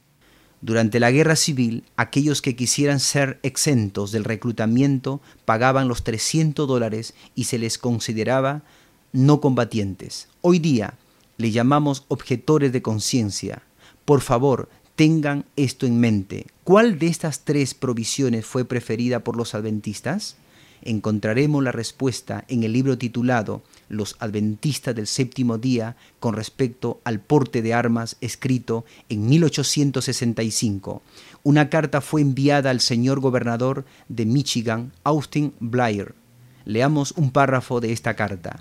Durante la guerra civil, aquellos que quisieran ser exentos del reclutamiento pagaban los trescientos dólares y se les consideraba no combatientes. Hoy día le llamamos objetores de conciencia. Por favor, tengan esto en mente. ¿Cuál de estas tres provisiones fue preferida por los adventistas? Encontraremos la respuesta en el libro titulado Los Adventistas del Séptimo Día con respecto al porte de armas, escrito en mil ochocientos sesenta y cinco. Una carta fue enviada al señor gobernador de Michigan, Austin Blair. Leamos un párrafo de esta carta.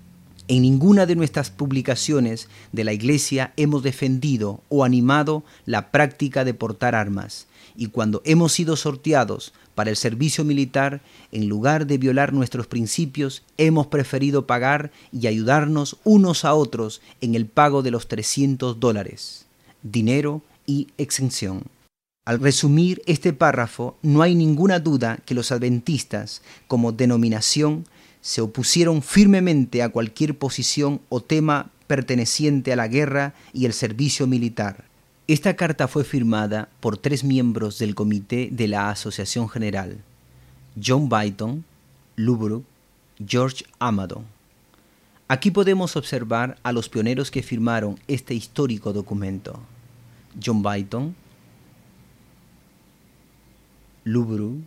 En ninguna de nuestras publicaciones de la Iglesia hemos defendido o animado la práctica de portar armas, y cuando hemos sido sorteados para el servicio militar, en lugar de violar nuestros principios, hemos preferido pagar y ayudarnos unos a otros en el pago de los trescientos dólares, dinero y exención. Al resumir este párrafo, no hay ninguna duda que los adventistas, como denominación, se opusieron firmemente a cualquier posición o tema perteneciente a la guerra y el servicio militar. Esta carta fue firmada por tres miembros del comité de la Asociación General: John Byton, Lou Brook, George Amado. Aquí podemos observar a los pioneros que firmaron este histórico documento: John Byton, Lou Brook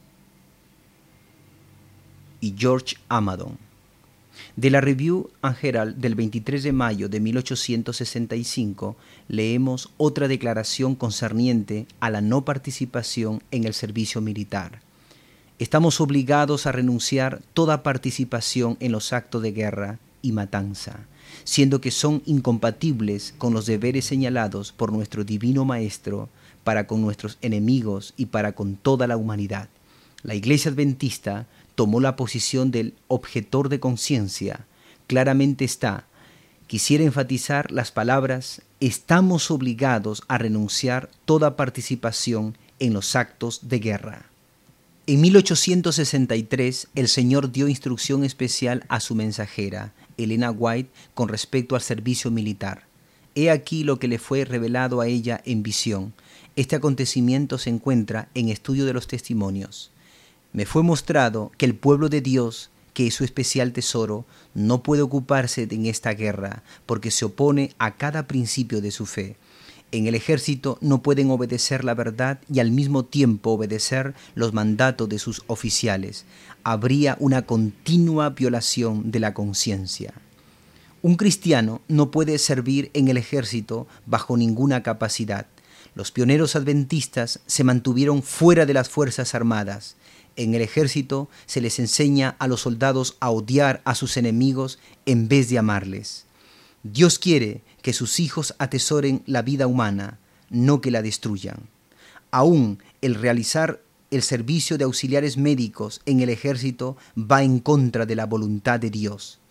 y George Amado. De la Review and Herald del veintitrés de mayo de mil ochocientos sesenta y cinco leemos otra declaración concerniente a la no participación en el servicio militar. Estamos obligados a renunciar toda participación en los actos de guerra y matanza, siendo que son incompatibles con los deberes señalados por nuestro Divino Maestro para con nuestros enemigos y para con toda la humanidad. La Iglesia Adventista tomó la posición del objetor de conciencia. Claramente está, quisiera enfatizar las palabras: estamos obligados a renunciar toda participación en los actos de guerra. En mil ochocientos sesenta y tres, el Señor dio instrucción especial a su mensajera, Elena White, con respecto al servicio militar. He aquí lo que le fue revelado a ella en visión. Este acontecimiento se encuentra en Estudio de los Testimonios. Me fue mostrado que el pueblo de Dios, que es su especial tesoro, no puede ocuparse en esta guerra porque se opone a cada principio de su fe. En el ejército no pueden obedecer la verdad y al mismo tiempo obedecer los mandatos de sus oficiales. Habría una continua violación de la conciencia. Un cristiano no puede servir en el ejército bajo ninguna capacidad. Los pioneros adventistas se mantuvieron fuera de las fuerzas armadas. En el ejército se les enseña a los soldados a odiar a sus enemigos en vez de amarles. Dios quiere que sus hijos atesoren la vida humana, no que la destruyan. Aún el realizar el servicio de auxiliares médicos en el ejército va en contra de la voluntad de Dios.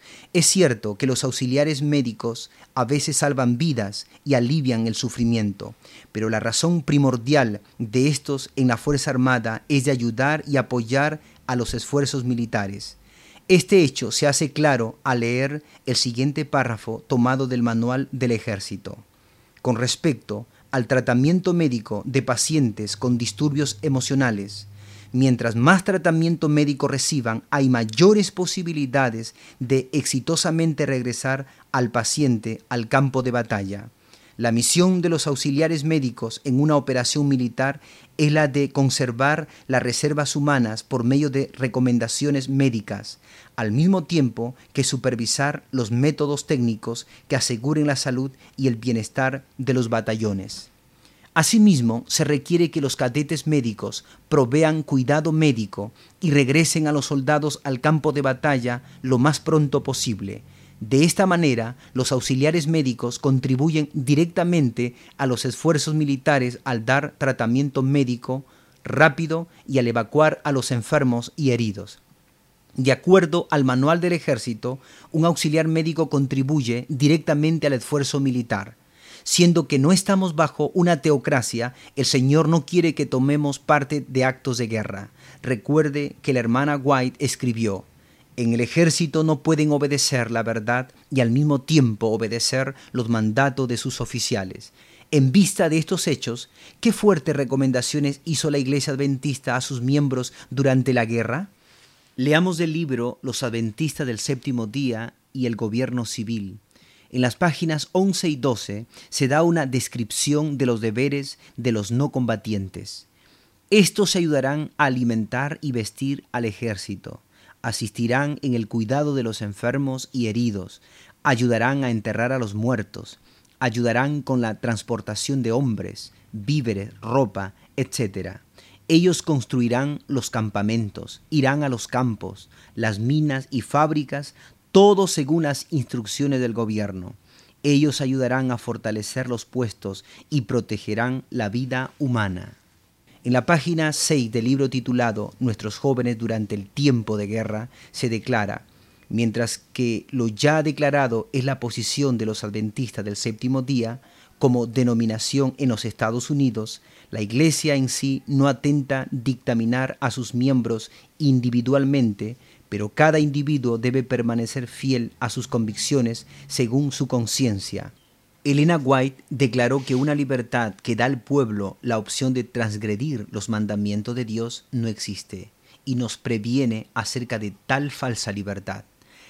Es cierto que los auxiliares médicos a veces salvan vidas y alivian el sufrimiento, pero la razón primordial de estos en la Fuerza Armada es de ayudar y apoyar a los esfuerzos militares. Este hecho se hace claro al leer el siguiente párrafo tomado del Manual del Ejército. Con respecto al tratamiento médico de pacientes con disturbios emocionales, mientras más tratamiento médico reciban, hay mayores posibilidades de exitosamente regresar al paciente al campo de batalla. La misión de los auxiliares médicos en una operación militar es la de conservar las reservas humanas por medio de recomendaciones médicas, al mismo tiempo que supervisar los métodos técnicos que aseguren la salud y el bienestar de los batallones. Asimismo, se requiere que los cadetes médicos provean cuidado médico y regresen a los soldados al campo de batalla lo más pronto posible. De esta manera, los auxiliares médicos contribuyen directamente a los esfuerzos militares al dar tratamiento médico rápido y al evacuar a los enfermos y heridos. De acuerdo al Manual del Ejército, un auxiliar médico contribuye directamente al esfuerzo militar. Siendo que no estamos bajo una teocracia, el Señor no quiere que tomemos parte de actos de guerra. Recuerde que la hermana White escribió: en el ejército no pueden obedecer la verdad y al mismo tiempo obedecer los mandatos de sus oficiales. En vista de estos hechos, ¿qué fuertes recomendaciones hizo la Iglesia Adventista a sus miembros durante la guerra? Leamos del libro Los Adventistas del Séptimo Día y el Gobierno Civil. En las páginas once y doce se da una descripción de los deberes de los no combatientes. Estos ayudarán a alimentar y vestir al ejército, asistirán en el cuidado de los enfermos y heridos, ayudarán a enterrar a los muertos, ayudarán con la transportación de hombres, víveres, ropa, etcétera. Ellos construirán los campamentos, irán a los campos, las minas y fábricas, todo según las instrucciones del gobierno. Ellos ayudarán a fortalecer los puestos y protegerán la vida humana. En la página seis del libro titulado Nuestros jóvenes durante el tiempo de guerra se declara: mientras que lo ya declarado es la posición de los adventistas del séptimo día como denominación en los Estados Unidos, la Iglesia en sí no atenta dictaminar a sus miembros individualmente, pero cada individuo debe permanecer fiel a sus convicciones según su conciencia. Elena White declaró que una libertad que da al pueblo la opción de transgredir los mandamientos de Dios no existe y nos previene acerca de tal falsa libertad.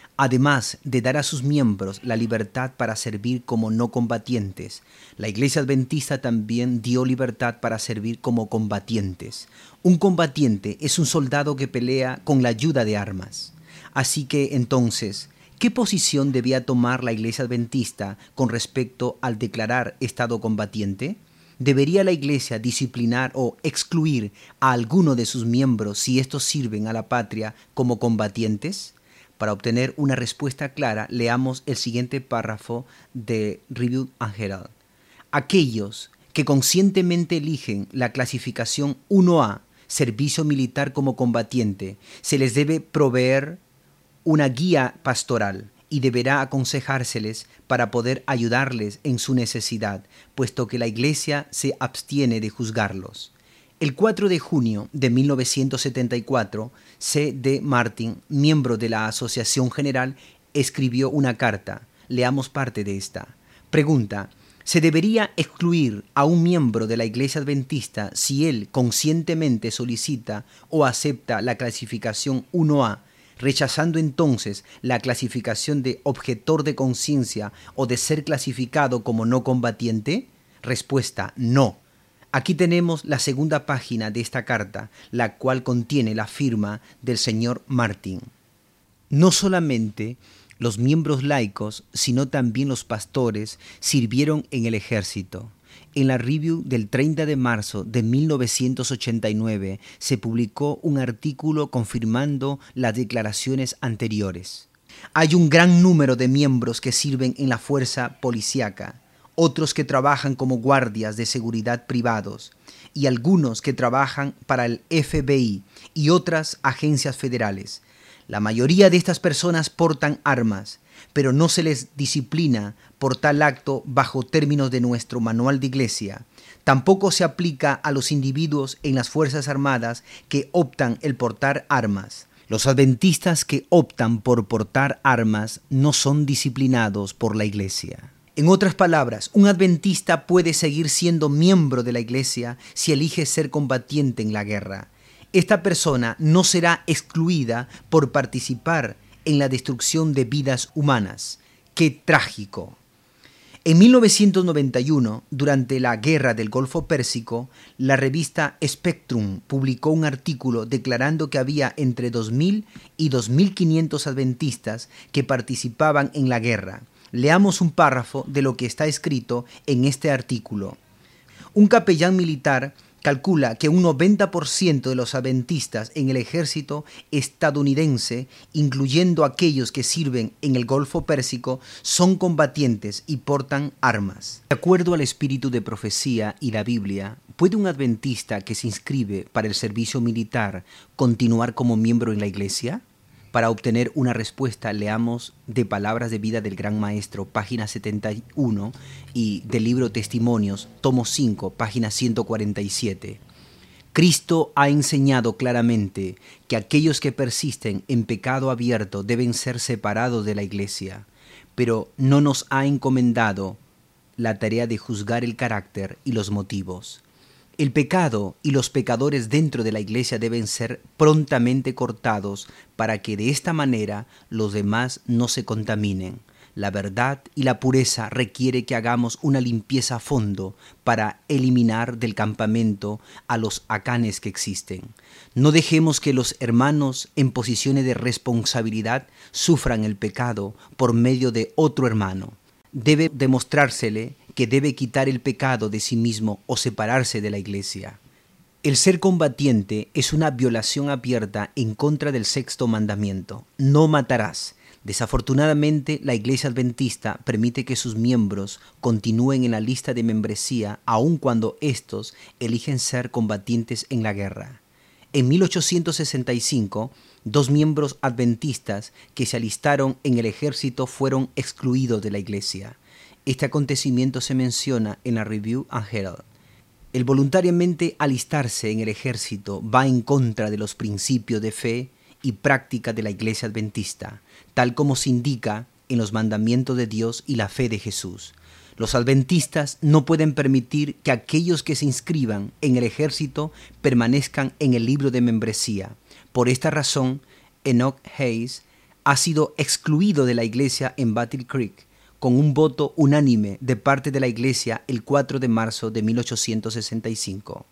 Además de dar a sus miembros la libertad para servir como no combatientes, la Iglesia Adventista también dio libertad para servir como combatientes. Un combatiente es un soldado que pelea con la ayuda de armas. Así que entonces, ¿qué posición debía tomar la Iglesia Adventista con respecto al declarar estado combatiente? ¿Debería la Iglesia disciplinar o excluir a alguno de sus miembros si estos sirven a la patria como combatientes? Para obtener una respuesta clara, leamos el siguiente párrafo de Review and Herald. Aquellos que conscientemente eligen la clasificación uno A, servicio militar como combatiente, se les debe proveer una guía pastoral y deberá aconsejárseles para poder ayudarles en su necesidad, puesto que la Iglesia se abstiene de juzgarlos. El cuatro de junio de mil novecientos setenta y cuatro, C D Martin, miembro de la Asociación General, escribió una carta. Leamos parte de esta. Pregunta: ¿se debería excluir a un miembro de la Iglesia Adventista si él conscientemente solicita o acepta la clasificación uno A, rechazando entonces la clasificación de objetor de conciencia o de ser clasificado como no combatiente? Respuesta: no. Aquí tenemos la segunda página de esta carta, la cual contiene la firma del señor Martin. No solamente los miembros laicos, sino también los pastores sirvieron en el ejército. En la Review del treinta de marzo de mil novecientos ochenta y nueve se publicó un artículo confirmando las declaraciones anteriores. Hay un gran número de miembros que sirven en la fuerza policíaca, otros que trabajan como guardias de seguridad privados y algunos que trabajan para el F B I y otras agencias federales. La mayoría de estas personas portan armas, pero no se les disciplina por tal acto bajo términos de nuestro manual de iglesia. Tampoco se aplica a los individuos en las Fuerzas Armadas que optan el portar armas. Los adventistas que optan por portar armas no son disciplinados por la iglesia. En otras palabras, un adventista puede seguir siendo miembro de la iglesia si elige ser combatiente en la guerra. Esta persona no será excluida por participar en la destrucción de vidas humanas. ¡Qué trágico! En mil novecientos noventa y uno, durante la Guerra del Golfo Pérsico, la revista Spectrum publicó un artículo declarando que había entre dos mil y dos mil quinientos adventistas que participaban en la guerra. Leamos un párrafo de lo que está escrito en este artículo. Un capellán militar calcula que un noventa por ciento de los adventistas en el ejército estadounidense, incluyendo aquellos que sirven en el Golfo Pérsico, son combatientes y portan armas. De acuerdo al espíritu de profecía y la Biblia, ¿puede un adventista que se inscribe para el servicio militar continuar como miembro en la iglesia? Para obtener una respuesta, leamos de Palabras de Vida del Gran Maestro, página setenta y uno, y del libro Testimonios, tomo cinco, página ciento cuarenta y siete. Cristo ha enseñado claramente que aquellos que persisten en pecado abierto deben ser separados de la iglesia, pero no nos ha encomendado la tarea de juzgar el carácter y los motivos. El pecado y los pecadores dentro de la iglesia deben ser prontamente cortados para que de esta manera los demás no se contaminen. La verdad y la pureza requiere que hagamos una limpieza a fondo para eliminar del campamento a los acanes que existen. No dejemos que los hermanos en posiciones de responsabilidad sufran el pecado por medio de otro hermano. Debe demostrársele que debe quitar el pecado de sí mismo o separarse de la iglesia. El ser combatiente es una violación abierta en contra del sexto mandamiento: no matarás. Desafortunadamente, la iglesia adventista permite que sus miembros continúen en la lista de membresía aun cuando estos eligen ser combatientes en la guerra. En mil ochocientos sesenta y cinco, dos miembros adventistas que se alistaron en el ejército fueron excluidos de la iglesia. Este acontecimiento se menciona en la Review and Herald. El voluntariamente alistarse en el ejército va en contra de los principios de fe y práctica de la iglesia adventista, tal como se indica en los mandamientos de Dios y la fe de Jesús. Los adventistas no pueden permitir que aquellos que se inscriban en el ejército permanezcan en el libro de membresía. Por esta razón, Enoch Hayes ha sido excluido de la iglesia en Battle Creek, con un voto unánime de parte de la iglesia el cuatro de marzo de mil ochocientos sesenta y cinco.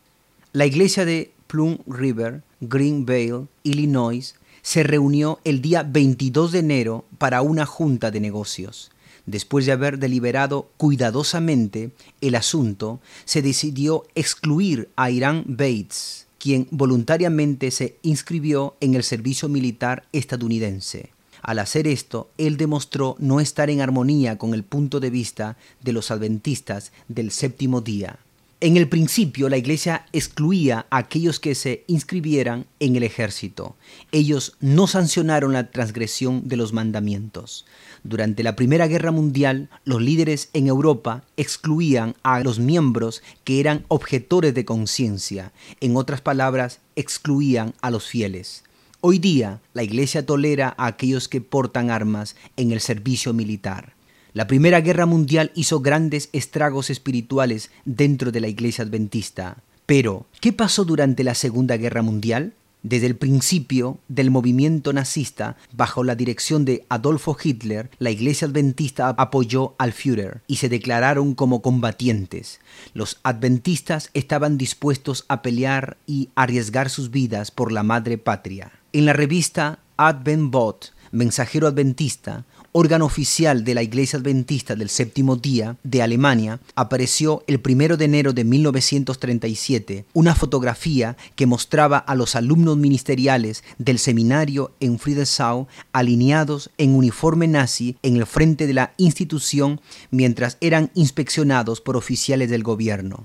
La iglesia de Plum River, Green Vale, Illinois, se reunió el día veintidós de enero para una junta de negocios. Después de haber deliberado cuidadosamente el asunto, se decidió excluir a Hiram Bates, quien voluntariamente se inscribió en el servicio militar estadounidense. Al hacer esto, él demostró no estar en armonía con el punto de vista de los adventistas del séptimo día. En el principio, la iglesia excluía a aquellos que se inscribieran en el ejército. Ellos no sancionaron la transgresión de los mandamientos. Durante la Primera Guerra Mundial, los líderes en Europa excluían a los miembros que eran objetores de conciencia. En otras palabras, excluían a los fieles. Hoy día, la iglesia tolera a aquellos que portan armas en el servicio militar. La Primera Guerra Mundial hizo grandes estragos espirituales dentro de la iglesia adventista. Pero, ¿qué pasó durante la Segunda Guerra Mundial? Desde el principio del movimiento nazista, bajo la dirección de Adolfo Hitler, la iglesia adventista apoyó al Führer y se declararon como combatientes. Los adventistas estaban dispuestos a pelear y arriesgar sus vidas por la madre patria. En la revista Adventbot, Mensajero Adventista, órgano oficial de la Iglesia Adventista del Séptimo Día de Alemania, apareció el primero de enero de mil novecientos treinta y siete una fotografía que mostraba a los alumnos ministeriales del seminario en Friedrichshain alineados en uniforme nazi en el frente de la institución mientras eran inspeccionados por oficiales del gobierno.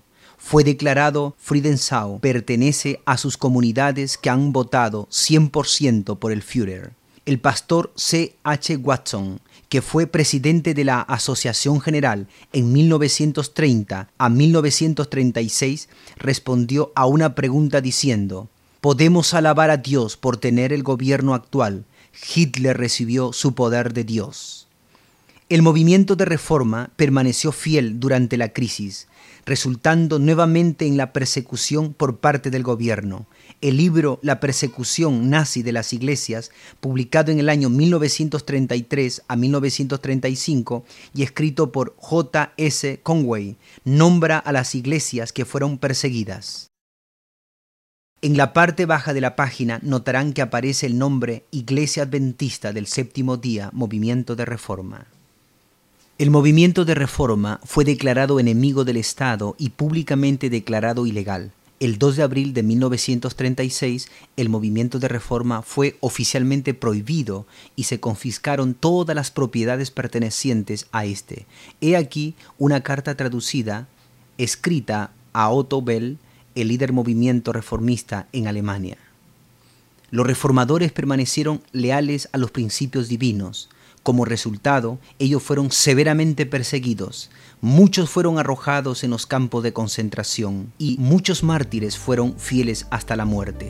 Fue declarado Friedensau, pertenece a sus comunidades que han votado cien por ciento por el Führer. El pastor C H Watson, que fue presidente de la Asociación General en mil novecientos treinta a mil novecientos treinta y seis, respondió a una pregunta diciendo: «Podemos alabar a Dios por tener el gobierno actual. Hitler recibió su poder de Dios». El movimiento de reforma permaneció fiel durante la crisis, resultando nuevamente en la persecución por parte del gobierno. El libro La persecución nazi de las iglesias, publicado en el año mil novecientos treinta y tres a mil novecientos treinta y cinco y escrito por J S Conway, nombra a las iglesias que fueron perseguidas. En la parte baja de la página notarán que aparece el nombre Iglesia Adventista del Séptimo Día, Movimiento de Reforma. El movimiento de reforma fue declarado enemigo del Estado y públicamente declarado ilegal. El dos de abril de mil novecientos treinta y seis, el movimiento de reforma fue oficialmente prohibido y se confiscaron todas las propiedades pertenecientes a este. He aquí una carta traducida, escrita a Otto Bell, el líder movimiento reformista en Alemania. Los reformadores permanecieron leales a los principios divinos. Como resultado, ellos fueron severamente perseguidos. Muchos fueron arrojados en los campos de concentración y muchos mártires fueron fieles hasta la muerte.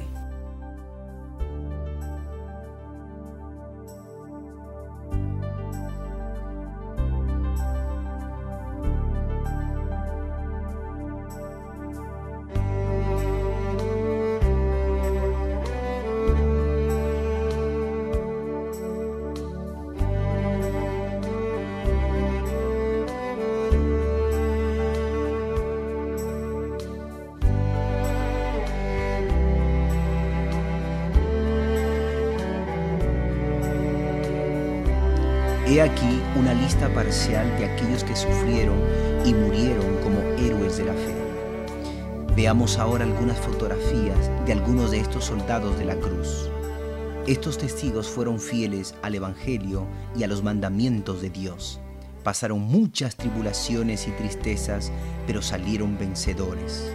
He aquí una lista parcial de aquellos que sufrieron y murieron como héroes de la fe. Veamos ahora algunas fotografías de algunos de estos soldados de la cruz. Estos testigos fueron fieles al Evangelio y a los mandamientos de Dios. Pasaron muchas tribulaciones y tristezas, pero salieron vencedores.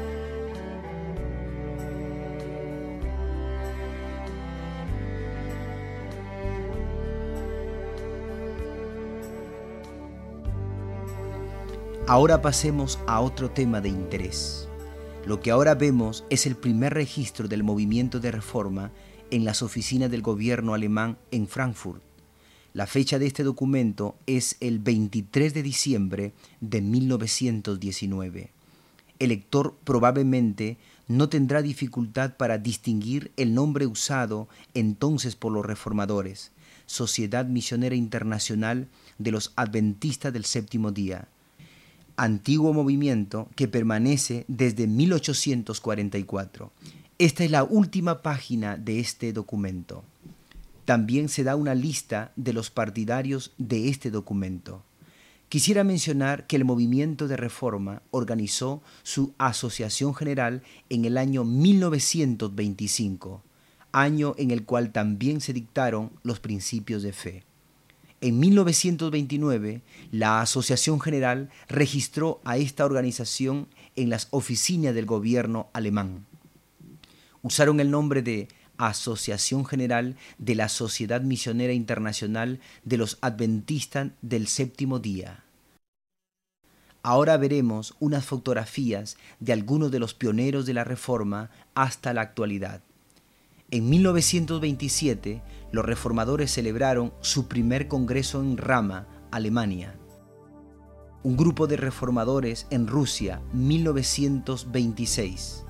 Ahora pasemos a otro tema de interés. Lo que ahora vemos es el primer registro del movimiento de reforma en las oficinas del gobierno alemán en Frankfurt. La fecha de este documento es el veintitrés de diciembre de mil novecientos diecinueve. El lector probablemente no tendrá dificultad para distinguir el nombre usado entonces por los reformadores, Sociedad Misionera Internacional de los Adventistas del Séptimo Día, antiguo movimiento que permanece desde mil ochocientos cuarenta y cuatro. Esta es la última página de este documento. También se da una lista de los partidarios de este documento. Quisiera mencionar que el movimiento de reforma organizó su asociación general en el año mil novecientos veinticinco, año en el cual también se dictaron los principios de fe. En mil novecientos veintinueve, la Asociación General registró a esta organización en las oficinas del gobierno alemán. Usaron el nombre de Asociación General de la Sociedad Misionera Internacional de los Adventistas del Séptimo Día. Ahora veremos unas fotografías de algunos de los pioneros de la Reforma hasta la actualidad. En mil novecientos veintisiete, los reformadores celebraron su primer congreso en Rama, Alemania. Un grupo de reformadores en Rusia, mil novecientos veintiséis.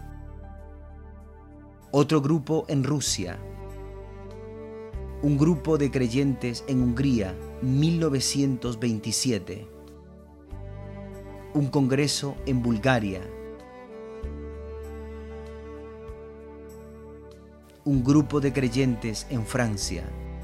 Otro grupo en Rusia. Un grupo de creyentes en Hungría, mil novecientos veintisiete. Un congreso en Bulgaria. Un grupo de creyentes en Francia,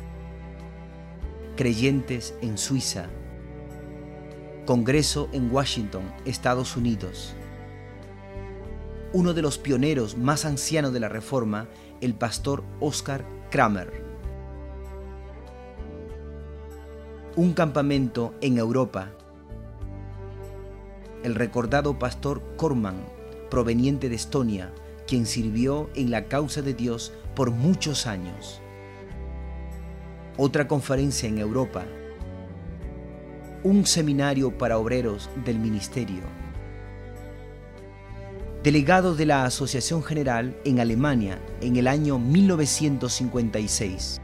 creyentes en Suiza, congreso en Washington, Estados Unidos. Uno de los pioneros más ancianos de la Reforma, el pastor Oscar Kramer. Un campamento en Europa. El recordado pastor Kormann, proveniente de Estonia, quien sirvió en la causa de Dios por muchos años. Otra conferencia en Europa. Un seminario para obreros del ministerio. Delegado de la Asociación General en Alemania en el año mil novecientos cincuenta y seis.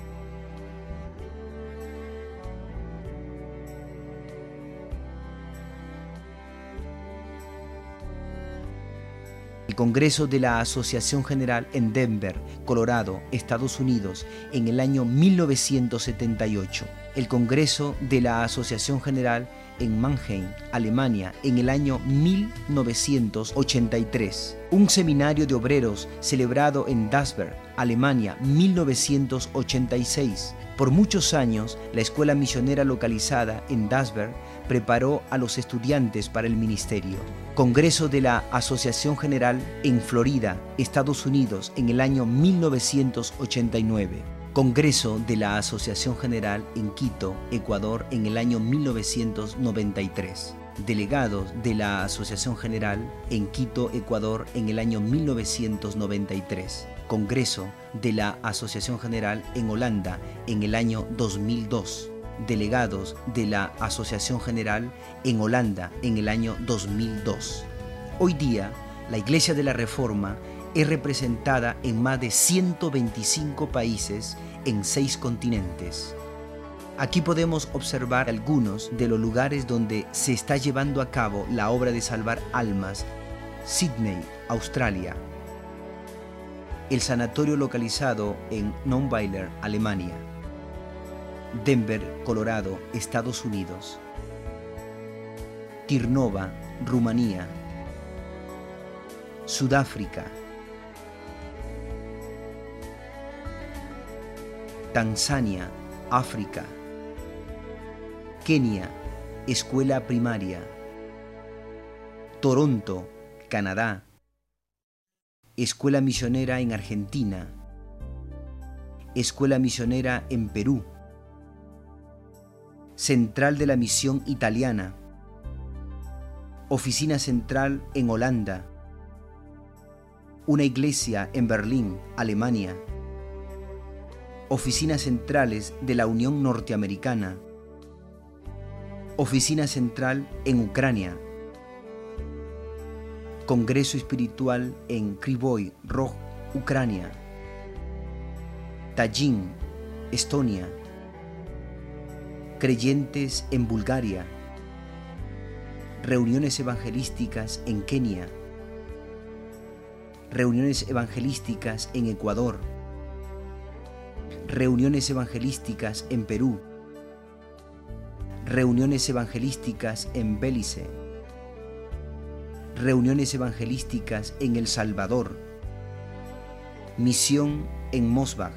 El Congreso de la Asociación General en Denver, Colorado, Estados Unidos, en el año mil novecientos setenta y ocho. El Congreso de la Asociación General en Mannheim, Alemania, en el año mil novecientos ochenta y tres. Un seminario de obreros celebrado en Dasberg, Alemania, mil novecientos ochenta y seis. Por muchos años, la escuela misionera localizada en Dasberg preparó a los estudiantes para el ministerio. Congreso de la Asociación General en Florida, Estados Unidos, en el año mil novecientos ochenta y nueve. Congreso de la Asociación General en Quito, Ecuador, en el año mil novecientos noventa y tres. Delegados de la Asociación General en Quito, Ecuador, en el año mil novecientos noventa y tres. Congreso de la Asociación General en Holanda, en el año dos mil dos. Delegados de la Asociación General en Holanda, en el año dos mil dos. Hoy día, la Iglesia de la Reforma es representada en más de ciento veinticinco países en seis continentes. Aquí podemos observar algunos de los lugares donde se está llevando a cabo la obra de salvar almas. Sydney, Australia. El sanatorio localizado en Nonnweiler, Alemania. Denver, Colorado, Estados Unidos. Tirnova, Rumanía. Sudáfrica. Tanzania, África. Kenia, escuela primaria. Toronto, Canadá. Escuela misionera en Argentina. Escuela misionera en Perú. Central de la Misión Italiana. Oficina central en Holanda. Una iglesia en Berlín, Alemania. Oficinas centrales de la Unión Norteamericana. Oficina central en Ucrania. Congreso espiritual en Kryvyi Rog, Ucrania. Tallin, Estonia. Creyentes en Bulgaria. Reuniones evangelísticas en Kenia. Reuniones evangelísticas en Ecuador. Reuniones evangelísticas en Perú. Reuniones evangelísticas en Belice. Reuniones evangelísticas en El Salvador. Misión en Mosbach.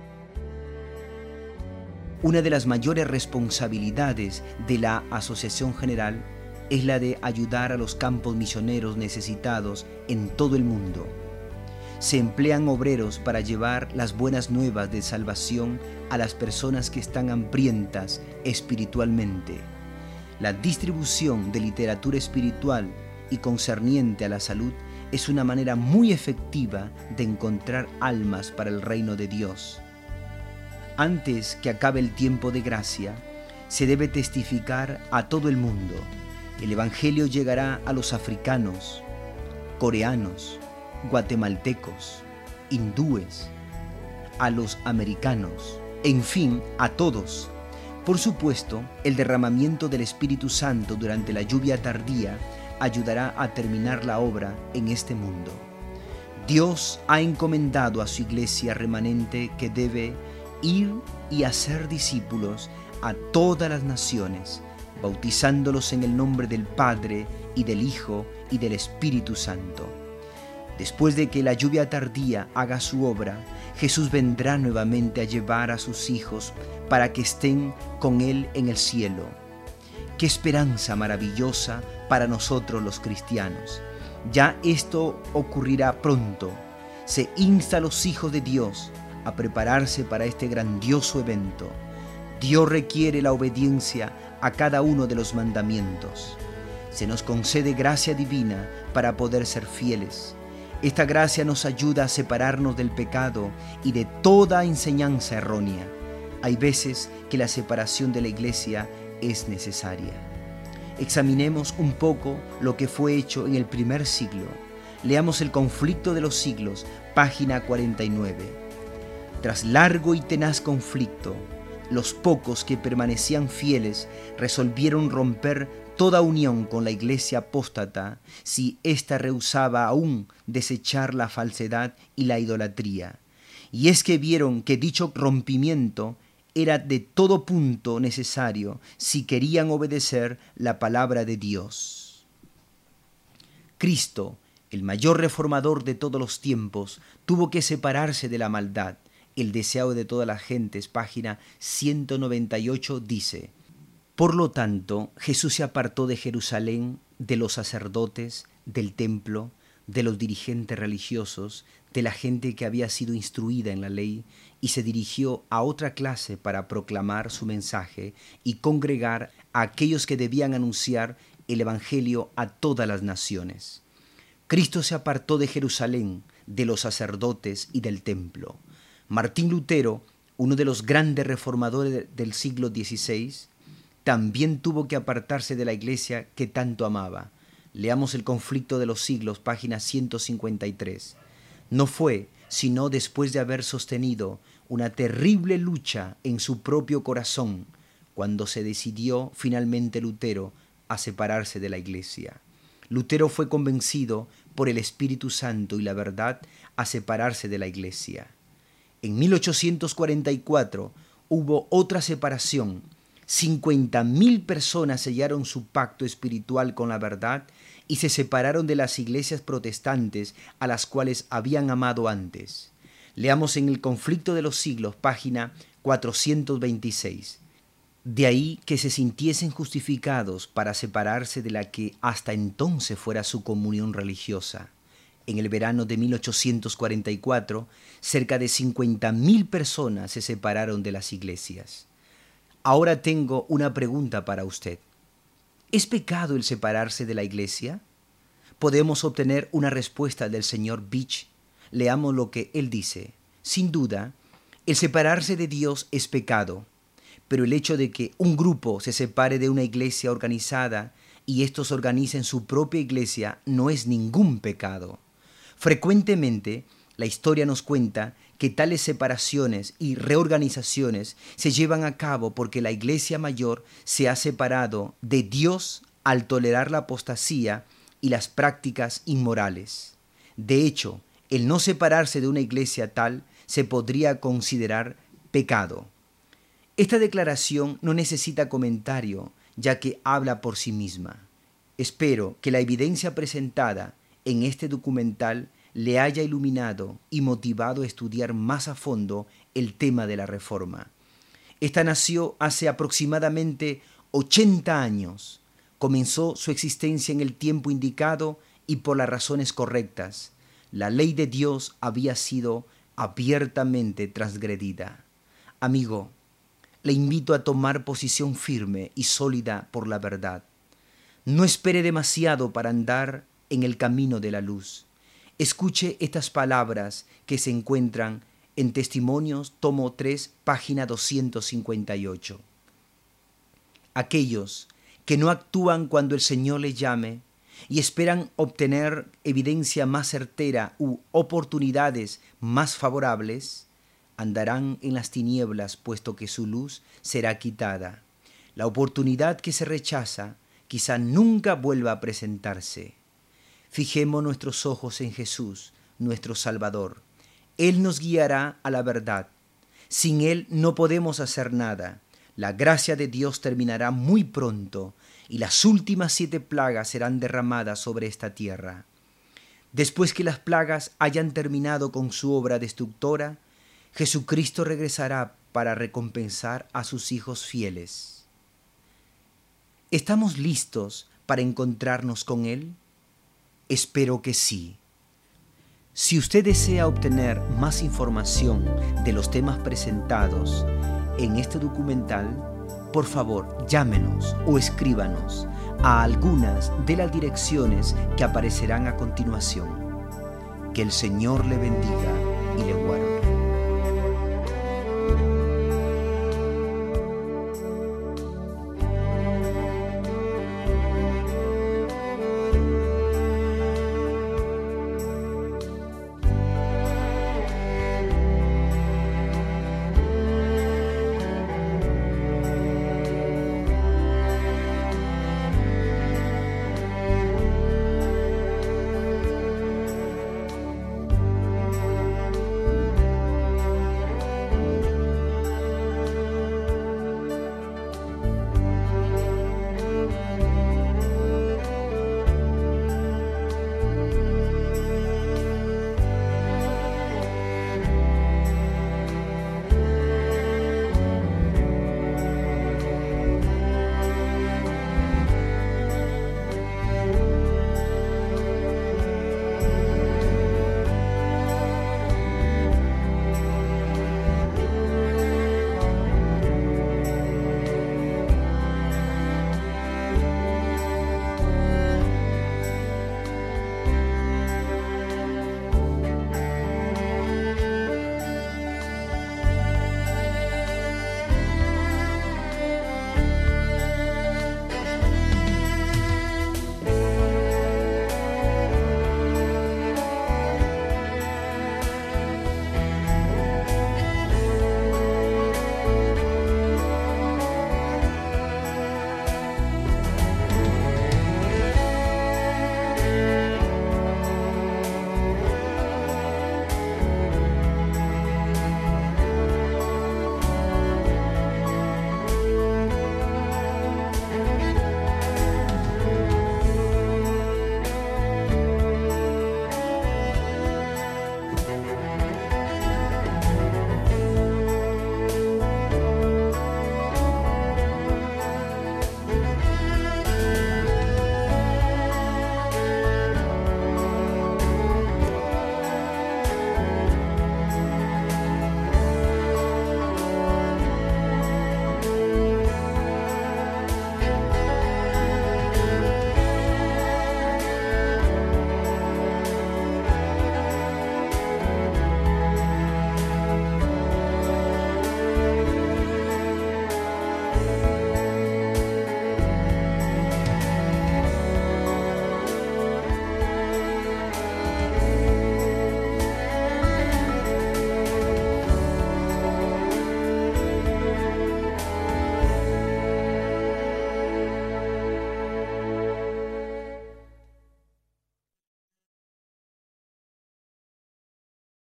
Una de las mayores responsabilidades de la Asociación General es la de ayudar a los campos misioneros necesitados en todo el mundo. Se emplean obreros para llevar las buenas nuevas de salvación a las personas que están hambrientas espiritualmente. La distribución de literatura espiritual y concerniente a la salud es una manera muy efectiva de encontrar almas para el reino de Dios. Antes que acabe el tiempo de gracia, se debe testificar a todo el mundo. El Evangelio llegará a los africanos, coreanos, guatemaltecos, hindúes, a los americanos, en fin, a todos. Por supuesto, el derramamiento del Espíritu Santo durante la lluvia tardía ayudará a terminar la obra en este mundo. Dios ha encomendado a su iglesia remanente que debe ir y hacer discípulos a todas las naciones, bautizándolos en el nombre del Padre y del Hijo y del Espíritu Santo. Después de que la lluvia tardía haga su obra, Jesús vendrá nuevamente a llevar a sus hijos para que estén con Él en el cielo. ¡Qué esperanza maravillosa para nosotros los cristianos! Ya esto ocurrirá pronto. Se insta a los hijos de Dios a prepararse para este grandioso evento. Dios requiere la obediencia a cada uno de los mandamientos. Se nos concede gracia divina para poder ser fieles. Esta gracia nos ayuda a separarnos del pecado y de toda enseñanza errónea. Hay veces que la separación de la iglesia es necesaria. Examinemos un poco lo que fue hecho en el primer siglo. Leamos el Conflicto de los Siglos, página cuarenta y nueve. Tras largo y tenaz conflicto, los pocos que permanecían fieles resolvieron romper toda unión con la iglesia apóstata si ésta rehusaba aún desechar la falsedad y la idolatría. Y es que vieron que dicho rompimiento era de todo punto necesario si querían obedecer la palabra de Dios. Cristo, el mayor reformador de todos los tiempos, tuvo que separarse de la maldad. El deseo de todas las gentes, página ciento noventa y ocho, dice: por lo tanto, Jesús se apartó de Jerusalén, de los sacerdotes, del templo, de los dirigentes religiosos, de la gente que había sido instruida en la ley, y se dirigió a otra clase para proclamar su mensaje y congregar a aquellos que debían anunciar el Evangelio a todas las naciones. Cristo se apartó de Jerusalén, de los sacerdotes y del templo. Martín Lutero, uno de los grandes reformadores del siglo dieciséis, también tuvo que apartarse de la iglesia que tanto amaba. Leamos el Conflicto de los Siglos, página ciento cincuenta y tres. No fue sino después de haber sostenido una terrible lucha en su propio corazón cuando se decidió finalmente Lutero a separarse de la iglesia. Lutero fue convencido por el Espíritu Santo y la verdad a separarse de la iglesia. En mil ochocientos cuarenta y cuatro hubo otra separación. cincuenta mil personas sellaron su pacto espiritual con la verdad y se separaron de las iglesias protestantes a las cuales habían amado antes. Leamos en el Conflicto de los Siglos, página cuatrocientos veintiséis. De ahí que se sintiesen justificados para separarse de la que hasta entonces fuera su comunión religiosa. En el verano de mil ochocientos cuarenta y cuatro, cerca de cincuenta mil personas se separaron de las iglesias. Ahora tengo una pregunta para usted. ¿Es pecado el separarse de la iglesia? Podemos obtener una respuesta del señor Beach. Leamos lo que él dice. Sin duda, el separarse de Dios es pecado, pero el hecho de que un grupo se separe de una iglesia organizada y estos organicen su propia iglesia no es ningún pecado. Frecuentemente, la historia nos cuenta que tales separaciones y reorganizaciones se llevan a cabo porque la iglesia mayor se ha separado de Dios al tolerar la apostasía y las prácticas inmorales. De hecho, el no separarse de una iglesia tal se podría considerar pecado. Esta declaración no necesita comentario, ya que habla por sí misma. Espero que la evidencia presentada en este documental le haya iluminado y motivado a estudiar más a fondo el tema de la Reforma. Esta nació hace aproximadamente ochenta años. Comenzó su existencia en el tiempo indicado y por las razones correctas. La ley de Dios había sido abiertamente transgredida. Amigo, le invito a tomar posición firme y sólida por la verdad. No espere demasiado para andar en el camino de la luz. Escuche estas palabras que se encuentran en Testimonios, tomo tres, página doscientos cincuenta y ocho. Aquellos que no actúan cuando el Señor les llame y esperan obtener evidencia más certera u oportunidades más favorables, andarán en las tinieblas, puesto que su luz será quitada. La oportunidad que se rechaza quizá nunca vuelva a presentarse. Fijemos nuestros ojos en Jesús, nuestro Salvador. Él nos guiará a la verdad. Sin Él no podemos hacer nada. La gracia de Dios terminará muy pronto y las últimas siete plagas serán derramadas sobre esta tierra. Después que las plagas hayan terminado con su obra destructora, Jesucristo regresará para recompensar a sus hijos fieles. ¿Estamos listos para encontrarnos con Él? Espero que sí. Si usted desea obtener más información de los temas presentados en este documental, por favor, llámenos o escríbanos a algunas de las direcciones que aparecerán a continuación. Que el Señor le bendiga y le guarde.